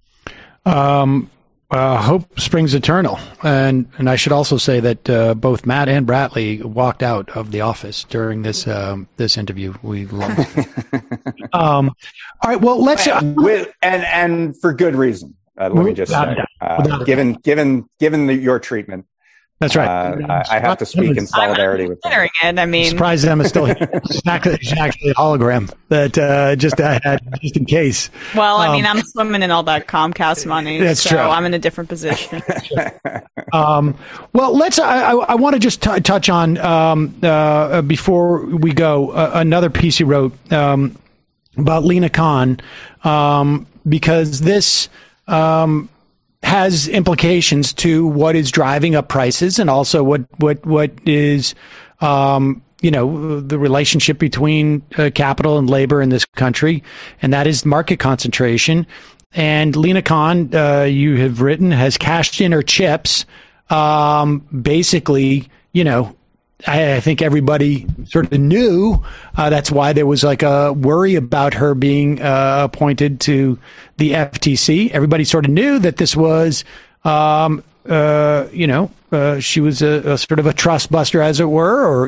Hope springs eternal, and I should also say that both Matt and Bradley walked out of the office during this interview. We loved it. All right, well, let's and for good reason. Let me just say, given your treatment. That's right. I have to speak in solidarity with them. I mean, surprised Emma's still here. She's actually a hologram that just in case. Well, I mean, I'm swimming in all that Comcast money. That's so true. I'm in a different position. Well, let's. I want to just touch on before we go another piece you wrote about Lina Khan because this. Has implications to what is driving up prices and also what is, the relationship between capital and labor in this country, and that is market concentration. And Lina Khan, you have written, has cashed in her chips. Basically, I think everybody sort of knew. That's why there was like a worry about her being appointed to the FTC. Everybody sort of knew that this was, she was a sort of a trust buster, as it were, or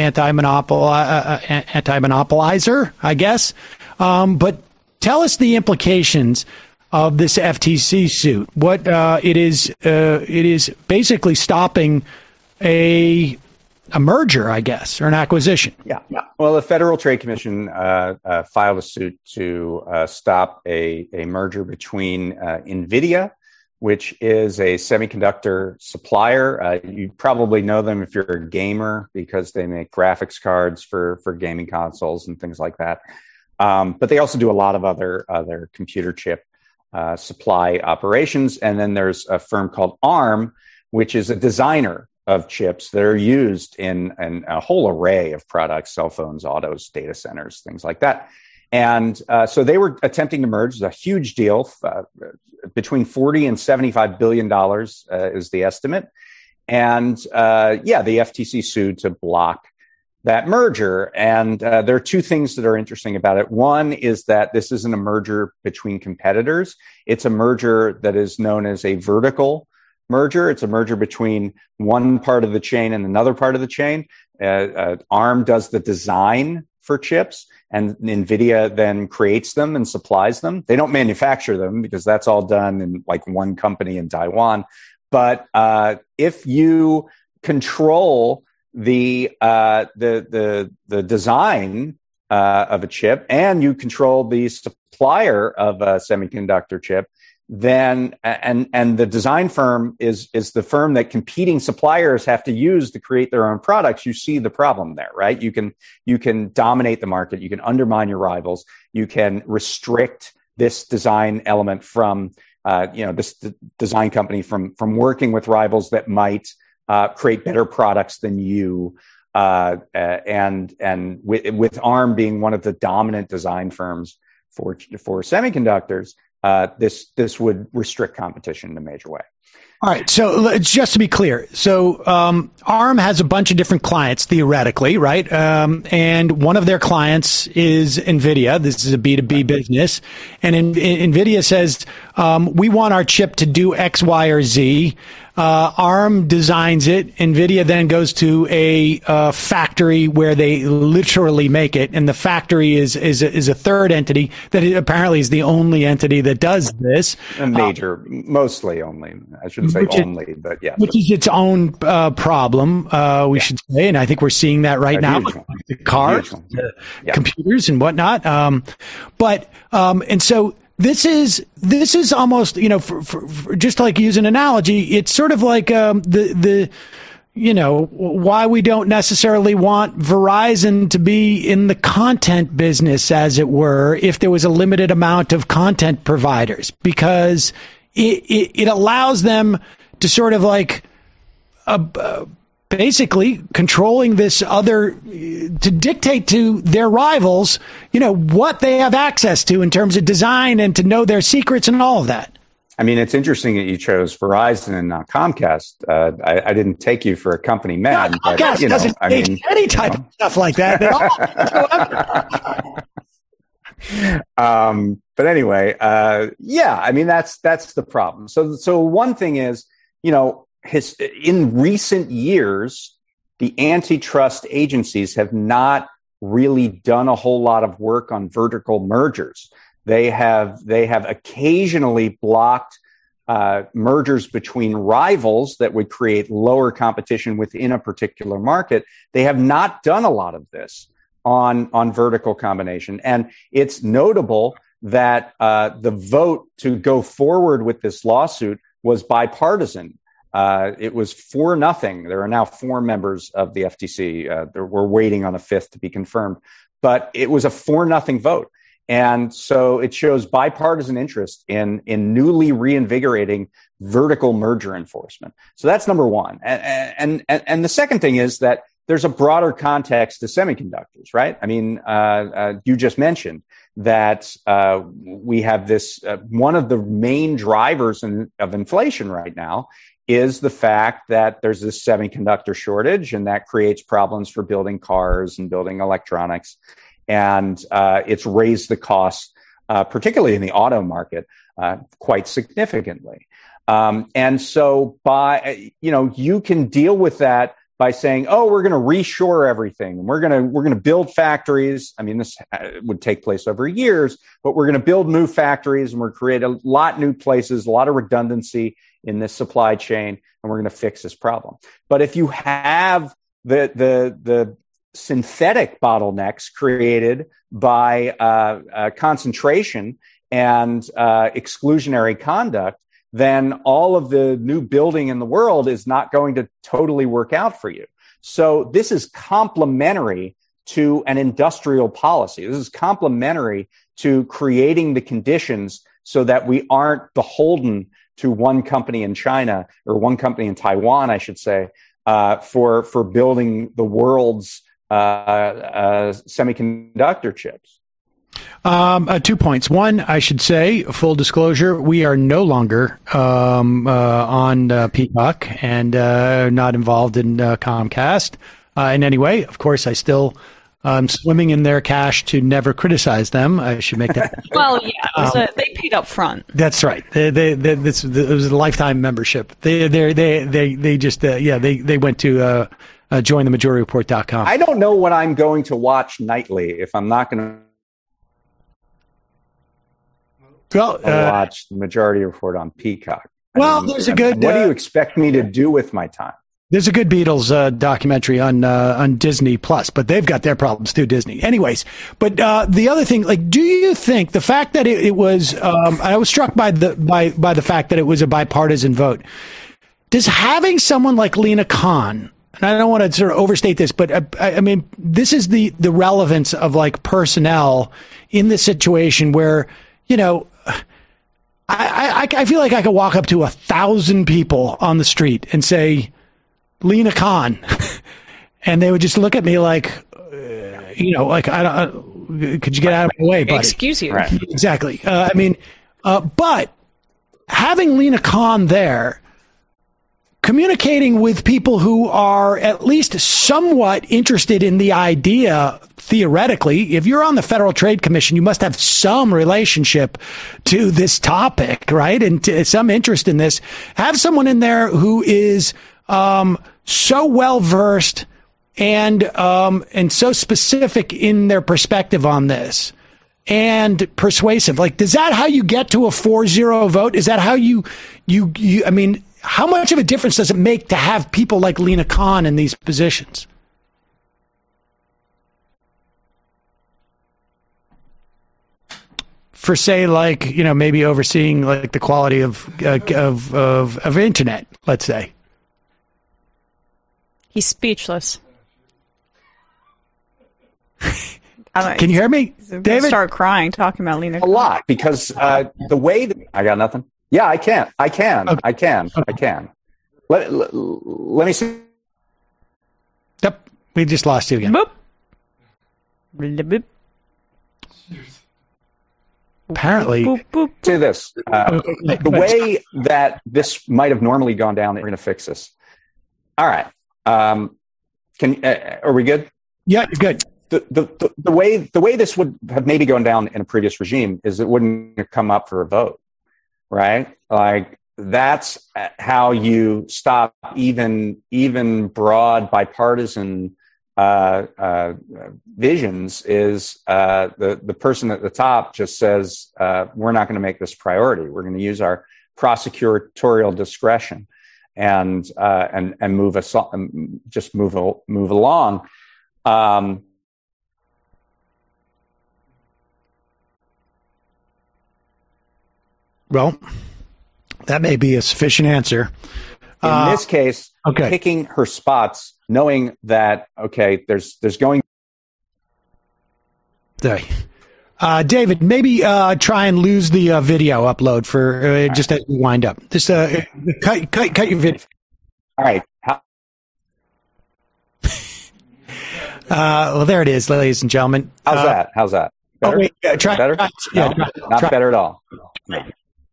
anti-monopolizer, I guess. But tell us the implications of this FTC suit. What it is basically stopping a merger, I guess, or an acquisition. Yeah. Well, the Federal Trade Commission filed a suit to stop a merger between NVIDIA, which is a semiconductor supplier. You probably know them if you're a gamer because they make graphics cards for gaming consoles and things like that. But they also do a lot of other computer chip supply operations. And then there's a firm called ARM, which is a designer of chips that are used in a whole array of products, cell phones, autos, data centers, things like that. And so they were attempting to merge. It's a huge deal, between $40 and $75 billion is the estimate. And the FTC sued to block that merger. And there are two things that are interesting about it. One is that this isn't a merger between competitors. It's a merger that is known as a vertical merger. It's a merger between one part of the chain and another part of the chain. ARM does the design for chips, and NVIDIA then creates them and supplies them. They don't manufacture them because that's all done in like one company in Taiwan. But if you control the design of a chip and you control the supplier of a semiconductor chip, then and the design firm is the firm that competing suppliers have to use to create their own products, you see the problem there, right? You can dominate the market, you can undermine your rivals, you can restrict this design element from this design company from working with rivals that might create better products than you. And with ARM being one of the dominant design firms for semiconductors, this would restrict competition in a major way. All right. So just to be clear, so ARM has a bunch of different clients, theoretically, right? And one of their clients is NVIDIA. This is a B2B business. And NVIDIA says, we want our chip to do X, Y, or Z. ARM designs it. NVIDIA then goes to a factory where they literally make it, and the factory is a third entity that apparently is the only entity that does this. A major, mostly only. I shouldn't say only, but yes. Which is its own problem, we should say, and I think we're seeing that right now. The cars, the computers, and whatnot. And so this is almost, for just like use an analogy, it's sort of like why we don't necessarily want Verizon to be in the content business, as it were, if there was a limited amount of content providers, because it allows them to sort of like basically controlling this other, to dictate to their rivals, what they have access to in terms of design and to know their secrets and all of that. I mean, it's interesting that you chose Verizon and not Comcast. I didn't take you for a company man. Comcast but, doesn't take any type of stuff like that. But anyway, I mean, that's the problem. So one thing is, in recent years, the antitrust agencies have not really done a whole lot of work on vertical mergers. They have occasionally blocked mergers between rivals that would create lower competition within a particular market. They have not done a lot of this on vertical combination. And it's notable that the vote to go forward with this lawsuit was bipartisan. It was 4-0. There are now 4 members of the FTC. We're waiting on a 5th to be confirmed, but it was a 4-0 vote. And so it shows bipartisan interest in newly reinvigorating vertical merger enforcement. So that's number one. And the second thing is that there's a broader context to semiconductors, right? I mean, you just mentioned that we have this, one of the main drivers of inflation right now is the fact that there's this semiconductor shortage, and that creates problems for building cars and building electronics. And it's raised the costs, particularly in the auto market, quite significantly. And so you can deal with that by saying, oh, we're going to reshore everything, and we're going to build factories. I mean, this would take place over years, but we're going to build new factories, and we're create a lot new places, a lot of redundancy in this supply chain, and we're going to fix this problem. But if you have the synthetic bottlenecks created by concentration and exclusionary conduct, then all of the new building in the world is not going to totally work out for you. So this is complementary to an industrial policy. This is complementary to creating the conditions so that we aren't beholden to one company in China, or one company in Taiwan, I should say, for building the world's semiconductor chips. 2 points. One, I should say, full disclosure, we are no longer on Peacock and not involved in Comcast in any way. Of course, I still swimming in their cash to never criticize them. I should make that. Well, yeah, they paid up front. That's right. It was a lifetime membership. They just they went to jointhemajority.report.com. I don't know what I'm going to watch nightly if I'm not going to watch the Majority Report on Peacock. There's a good. What do you expect me to do with my time? There's a good Beatles documentary on Disney Plus, but they've got their problems too, Disney. Anyways, but the other thing, like, do you think the fact that it was? I was struck by the fact that it was a bipartisan vote. Does having someone like Lina Khan, and I don't want to sort of overstate this, but I mean, this is the relevance of like personnel in this situation where, I feel like I could walk up to 1,000 people on the street and say, Lina Khan, and they would just look at me like, like, I don't, could you get out of my way, buddy? Excuse you. Right. Exactly. But having Lina Khan there, communicating with people who are at least somewhat interested in the idea theoretically, if you're on the Federal Trade Commission, you must have some relationship to this topic, right? And some interest in this. Have someone in there who is so well versed and so specific in their perspective on this and persuasive. Like, is that how you get to a 4-0 vote? Is that how you I mean, how much of a difference does it make to have people like Lina Khan in these positions? For, say, like, you know, maybe overseeing like the quality of internet, let's say. He's speechless. Can you hear me, David? Start crying talking about Lina Khan. A lot, because the way that I got nothing. Yeah, I can. Okay. I can. Let me see. Yep, we just lost you again. Boop. Boop. Apparently, Boop, boop, boop. Say this. The way that this might have normally gone down, we're going to fix this. All right. Are we good? Yeah, you're good. The way this would have maybe gone down in a previous regime is it wouldn't have come up for a vote, right? Like, that's how you stop even broad bipartisan visions. Is the person at the top just says, we're not going to make this priority. We're going to use our prosecutorial discretion and move us, just move along. Well, that may be a sufficient answer. In this case, okay. Picking her spots, knowing that, okay, there's going. David, maybe try and lose the video upload for just as we wind up. Just cut your video. All right. Well, there it is, ladies and gentlemen. How's that? Better? Oh, wait, try better? Yeah, no, not better at all. No.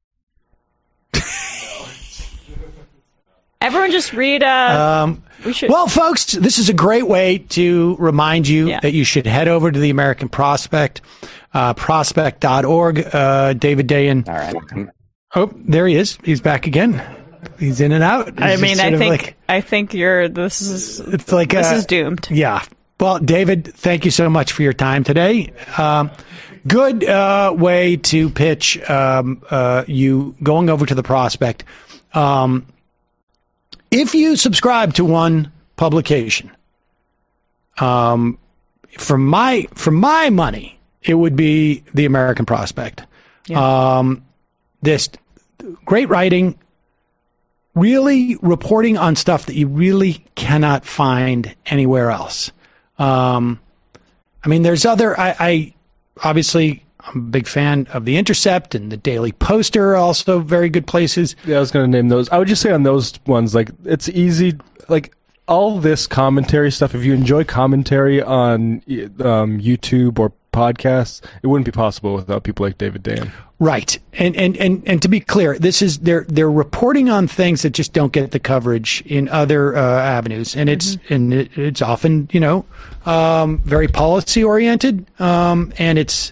Everyone just read. We should. Well, folks, this is a great way to remind you that you should head over to the American Prospect, prospect.org. David Dayen. All right. Oh, there he is. He's back again. He's in and out. I mean, I think this is doomed. Yeah. Well, David, thank you so much for your time today. Good way to pitch you going over to the Prospect. If you subscribe to one publication, for my money, it would be the American Prospect. Yeah. This great writing, really reporting on stuff that you really cannot find anywhere else. I mean, there's I obviously, I'm a big fan of The Intercept, and the Daily Poster are also very good places. Yeah, I was going to name those. I would just say on those ones, like, it's easy, like, all this commentary stuff, if you enjoy commentary on YouTube or podcasts, it wouldn't be possible without people like David Dayen. Right. And to be clear, this is they're reporting on things that just don't get the coverage in other avenues, and it's often, you know, very policy oriented, and it's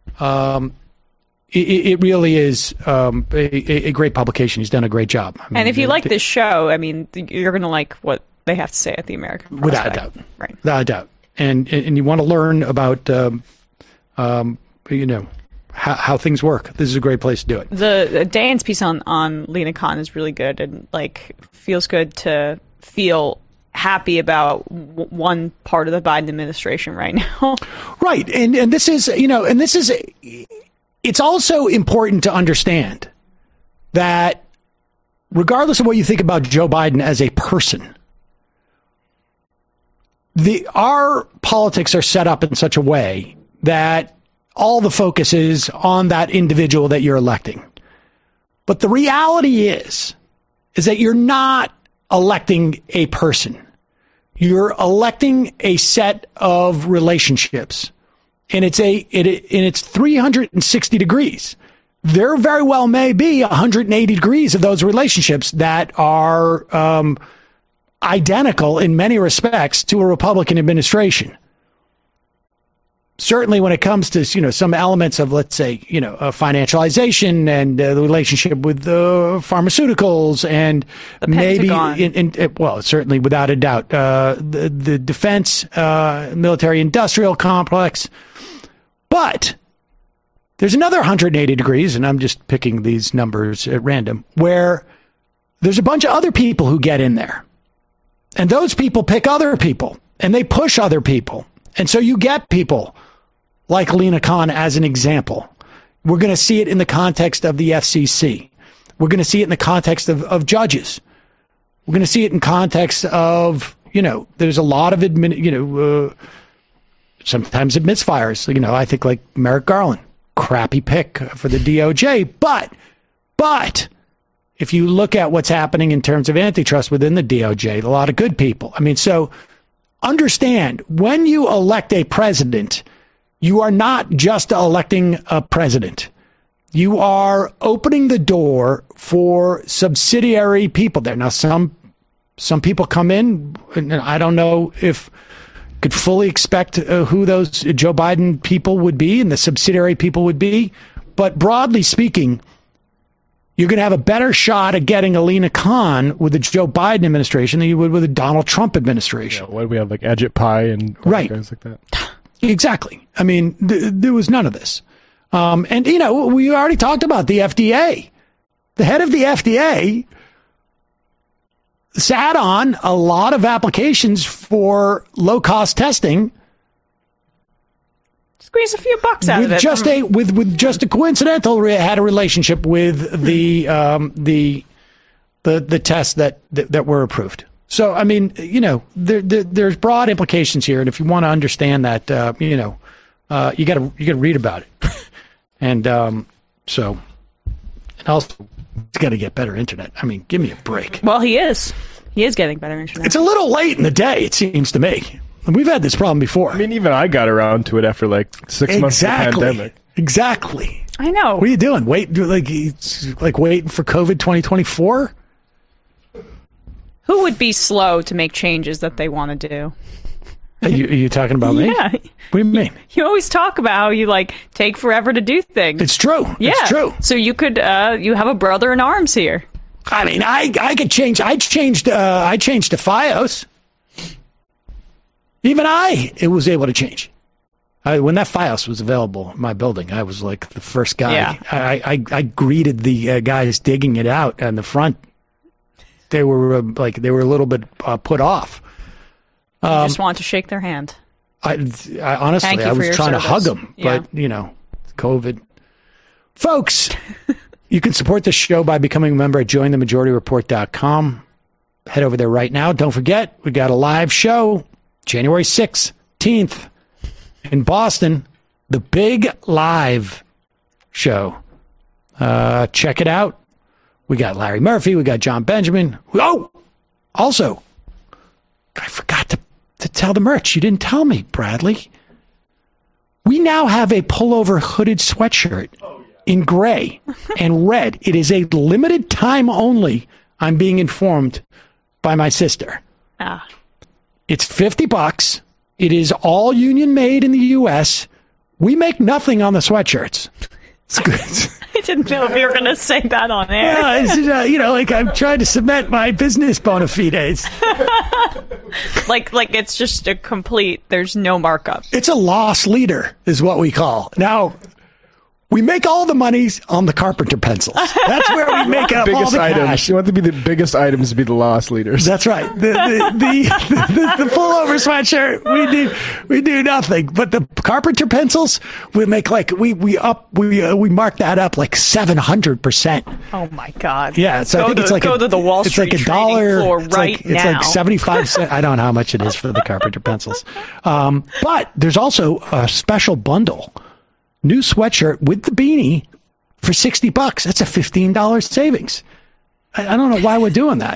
it really is a great publication. He's done a great job. I mean, and if you like this show, I mean, you're going to like what they have to say at the American Prospect. Without a doubt. Right. Without a doubt. And you want to learn about, you know, how things work. This is a great place to do it. The Dayen's piece on Lina Khan is really good, and like feels good to feel happy about one part of the Biden administration right now. Right. And this is, you know, and this is, it's also important to understand that regardless of what you think about Joe Biden as a person, our politics are set up in such a way that all the focus is on that individual that you're electing. But the reality is that you're not electing a person. You're electing a set of relationships, and it's 360 degrees. There very well may be 180 degrees of those relationships that are identical in many respects to a Republican administration. certainly when it comes to, some elements of, let's say, financialization and the relationship with pharmaceuticals and The maybe, Pentagon. certainly without a doubt, the defense, military industrial complex. But there's another 180 degrees, and I'm just picking these numbers at random, where there's a bunch of other people who get in there. And those people pick other people, and they push other people. And so you get people like Lina Khan as an example. We're going to see it in the context of the FCC. We're going to see it in the context of judges. We're going to see it in context of, there's a lot of, sometimes it misfires. I think like Merrick Garland, crappy pick for the DOJ. But if you look at what's happening in terms of antitrust within the DOJ, a lot of good people. I mean, so understand, when you elect a president, you are not just electing a president. You are opening the door for subsidiary people there. Now, some people come in, and I don't know if could fully expect who those Joe Biden people would be and the subsidiary people would be. But broadly speaking, you're going to have a better shot at getting Lina Khan with the Joe Biden administration than you would with the Donald Trump administration. Yeah, what do we have, like Ajit Pai and right. guys like that? Exactly. I mean, there was none of this. And, we already talked about the FDA. The head of the FDA sat on a lot of applications for low-cost testing. Squeeze a few bucks out of it. With just a coincidental had a relationship with the tests that were approved. So I mean, there's broad implications here, and if you want to understand that, you got to read about it. And also, it's got to get better internet. I mean, give me a break. Well, he is getting better internet. It's a little late in the day, it seems to me. We've had this problem before. I mean, even I got around to it after like 6 months of the pandemic. Exactly. I know. What are you doing? Like waiting for COVID 2024? Who would be slow to make changes that they want to do? Are you talking about me? Yeah. What do you mean? You always talk about how you take forever to do things. It's true. Yeah. It's true. So you could you have a brother in arms here. I mean, I could change. I changed to FiOS. Even it was able to change. When that FiOS was available in my building, I was like the first guy. Yeah. I greeted the guys digging it out on the front. They were a little bit put off. You just want to shake their hand. I honestly, I was trying to hug them, but COVID. Folks, you can support this show by becoming a member at jointhemajorityreport.com. Head over there right now. Don't forget, we got a live show January 16th in Boston, the big live show. Check it out. We got Larry Murphy. We got John Benjamin. Oh, also, I forgot to tell the merch. You didn't tell me, Bradley. We now have a pullover hooded sweatshirt in gray and red. It is a limited time only. I'm being informed by my sister. It's $50. It is all union made in the U.S. We make nothing on the sweatshirts. It's good. I didn't know if you were going to say that on air. I'm trying to cement my business bona fides. like it's just a complete, there's no markup. It's a loss leader is what we call. Now, we make all the monies on the carpenter pencils. That's where we make up all the items. cash. You want to be the biggest items to be the loss leaders. That's right. The pullover sweatshirt, we do nothing. But the carpenter pencils, we make we mark that up like 700%. Oh my God! Yeah, so I think go to the Wall Street it's like $1 floor right now. It's like 75 cents. I don't know how much it is for the carpenter pencils. But there's also a special bundle. New sweatshirt with the beanie for $60. That's a $15 savings. I don't know why we're doing that.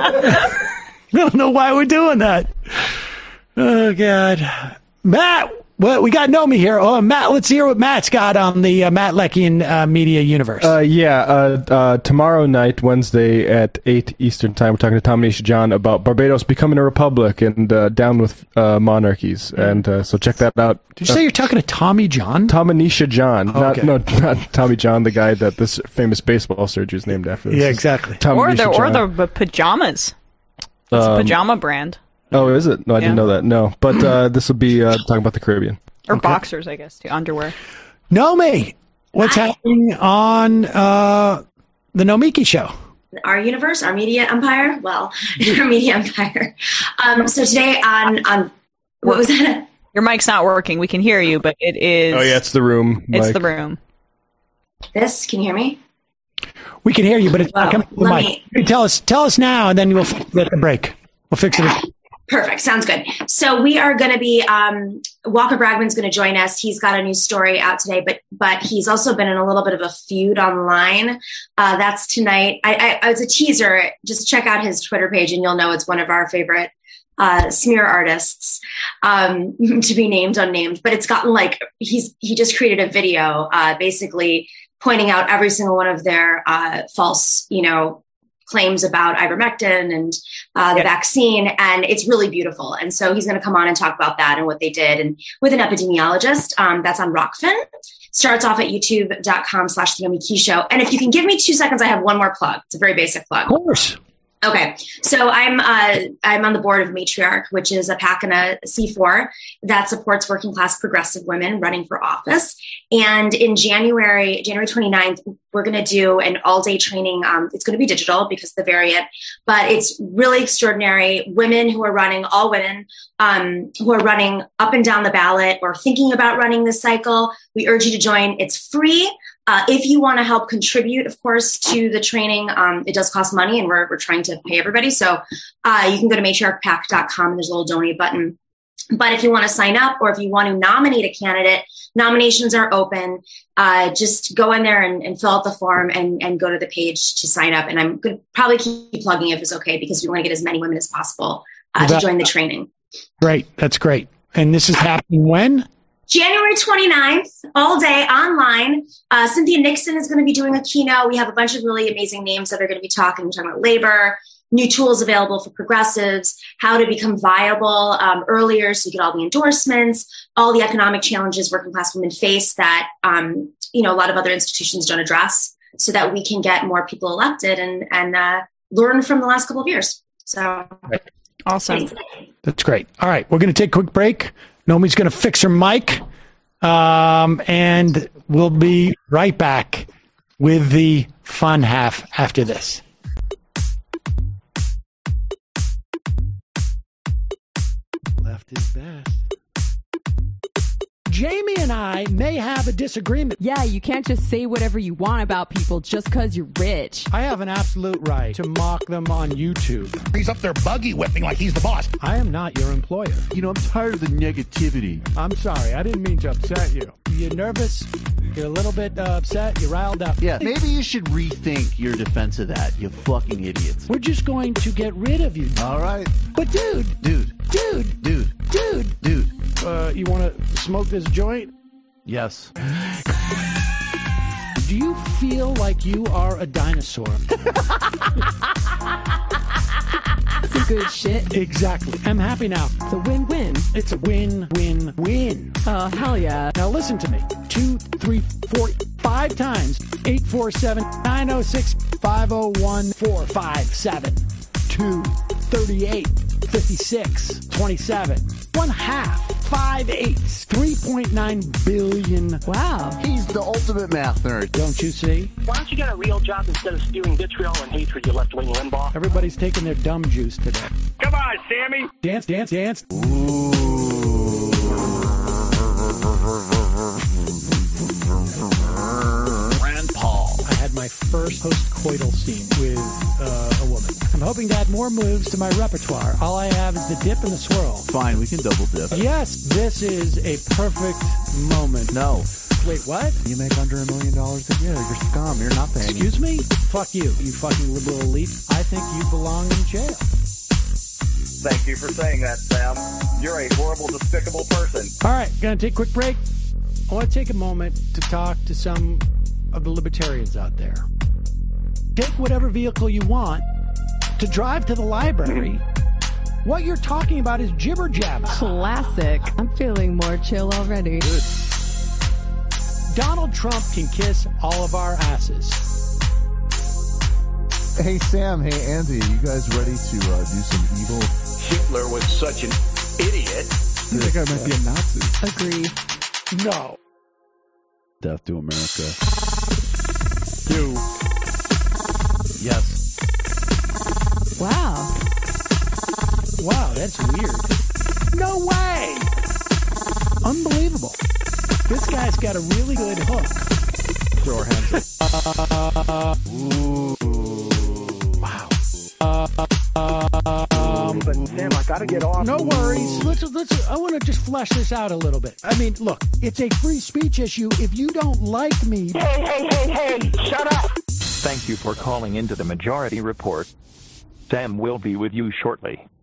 I don't know why we're doing that. Oh, God. Matt, Well, we got Nomi here. Oh, Matt, let's hear what Matt's got on the Matt Leckian Media universe. Tomorrow night, Wednesday at 8 Eastern Time, we're talking to Tom Nisha-John about Barbados becoming a republic and down with monarchies. And so check that out. Did you say you're talking to Tommy John? Tomanisha-John. Okay. Not Tommy John, the guy that this famous baseball surgeon is named after. Yeah, exactly. Or the pajamas. It's a pajama brand. Oh, is it? No, I didn't know that. No. But this will be talking about the Caribbean. Or boxers, I guess, too. Underwear. Nomi, what's happening on the Nomiki Show? Our universe, our media empire. Well, our media empire. So today on what was that? Your mic's not working. We can hear you, but it is. Oh yeah, it's the room. It's the room. This, can you hear me? We can hear you, but it's not coming from the mic. Tell us now, and then we'll get the break. We'll fix it. Perfect. Sounds good. So we are going to be, Walker Bragman's going to join us. He's got a new story out today, but he's also been in a little bit of a feud online. That's tonight. I was a teaser. Just check out his Twitter page and you'll know it's one of our favorite smear artists, to be named unnamed, but it's gotten like, he just created a video, basically pointing out every single one of their, false, claims about ivermectin and the vaccine, and it's really beautiful. And so he's going to come on and talk about that and what they did, and with an epidemiologist. That's on Rockfin. Starts off at youtube.com/The Nomiki Show. And if you can give me 2 seconds, I have one more plug. It's a very basic plug. Of course. Okay, so I'm on the board of Matriarch, which is a PAC and a C4 that supports working class progressive women running for office. And in January 29th, we're going to do an all-day training. It's going to be digital because of the variant, but it's really extraordinary. Women who are running, all women who are running up and down the ballot or thinking about running this cycle, we urge you to join. It's free. If you want to help contribute, of course, to the training, it does cost money, and we're trying to pay everybody. So you can go to matriarchpac.com, and there's a little donate button. But if you want to sign up, or if you want to nominate a candidate, nominations are open. Just go in there and fill out the form and go to the page to sign up. And I'm going to probably keep plugging if it's okay, because we want to get as many women as possible to join the training. Great. That's great. And this is happening when? January 29th, all day online. Cynthia Nixon is going to be doing a keynote. We have a bunch of really amazing names that are going to be talking. We're talking about labor, new tools available for progressives, how to become viable earlier so you get all the endorsements, all the economic challenges working class women face that a lot of other institutions don't address, so that we can get more people elected and learn from the last couple of years. So awesome. That's great. All right, we're going to take a quick break. Nomi's going to fix her mic, and we'll be right back with the fun half after this. Left is best. Jamie and I may have a disagreement. Yeah, you can't just say whatever you want about people just because you're rich. I have an absolute right to mock them on YouTube. He's up there buggy whipping like he's the boss. I am not your employer. I'm tired of the negativity. I'm sorry, I didn't mean to upset you. You're nervous? You're a little bit upset? You're riled up? Yeah, maybe you should rethink your defense of that, you fucking idiots. We're just going to get rid of you. All right. But dude, you want to smoke this joint? Yes. Do you feel like you are a dinosaur? Some good shit. Exactly. I'm happy now. It's a win-win. It's a win-win-win. Oh, hell yeah. Now listen to me. 2, 3, 4, 5 times. 847-906-501-457. 2, 38, 56, 27. 1/2. 5 8s. 3.9 billion. Wow. He's the ultimate math nerd. Don't you see? Why don't you get a real job instead of spewing vitriol and hatred, you left-wing Limbaugh? Everybody's taking their dumb juice today. Come on, Sammy! Dance, dance, dance. Rand Paul. I had my first post-coital scene with a woman. I'm hoping to add more moves to my repertoire. All I have is the dip and the swirl. Fine, we can double dip. Yes, this is a perfect moment. No. Wait, what? You make under $1 million a year. You're scum. You're nothing. Excuse me? Fuck you, you fucking liberal elite. I think you belong in jail. Thank you for saying that, Sam. You're a horrible, despicable person. All right, going to take a quick break. I want to take a moment to talk to some of the libertarians out there. Take whatever vehicle you want to drive to the library. What you're talking about is jibber jabber. Classic. I'm feeling more chill already. Good. Donald Trump can kiss all of our asses. Hey, Sam. Hey, Andy. You guys ready to do some evil? Hitler was such an idiot. That guy might be a Nazi. Agree. No. Death to America. Do. Yes. Wow. Wow, that's weird. No way! Unbelievable. This guy's got a really good hook. Throw our hands up. Ooh. Wow. But Sam, I gotta get off. No worries. Let's. I want to just flesh this out a little bit. I mean, look, it's a free speech issue. If you don't like me... Hey, shut up! Thank you for calling into the Majority Report. Sam will be with you shortly.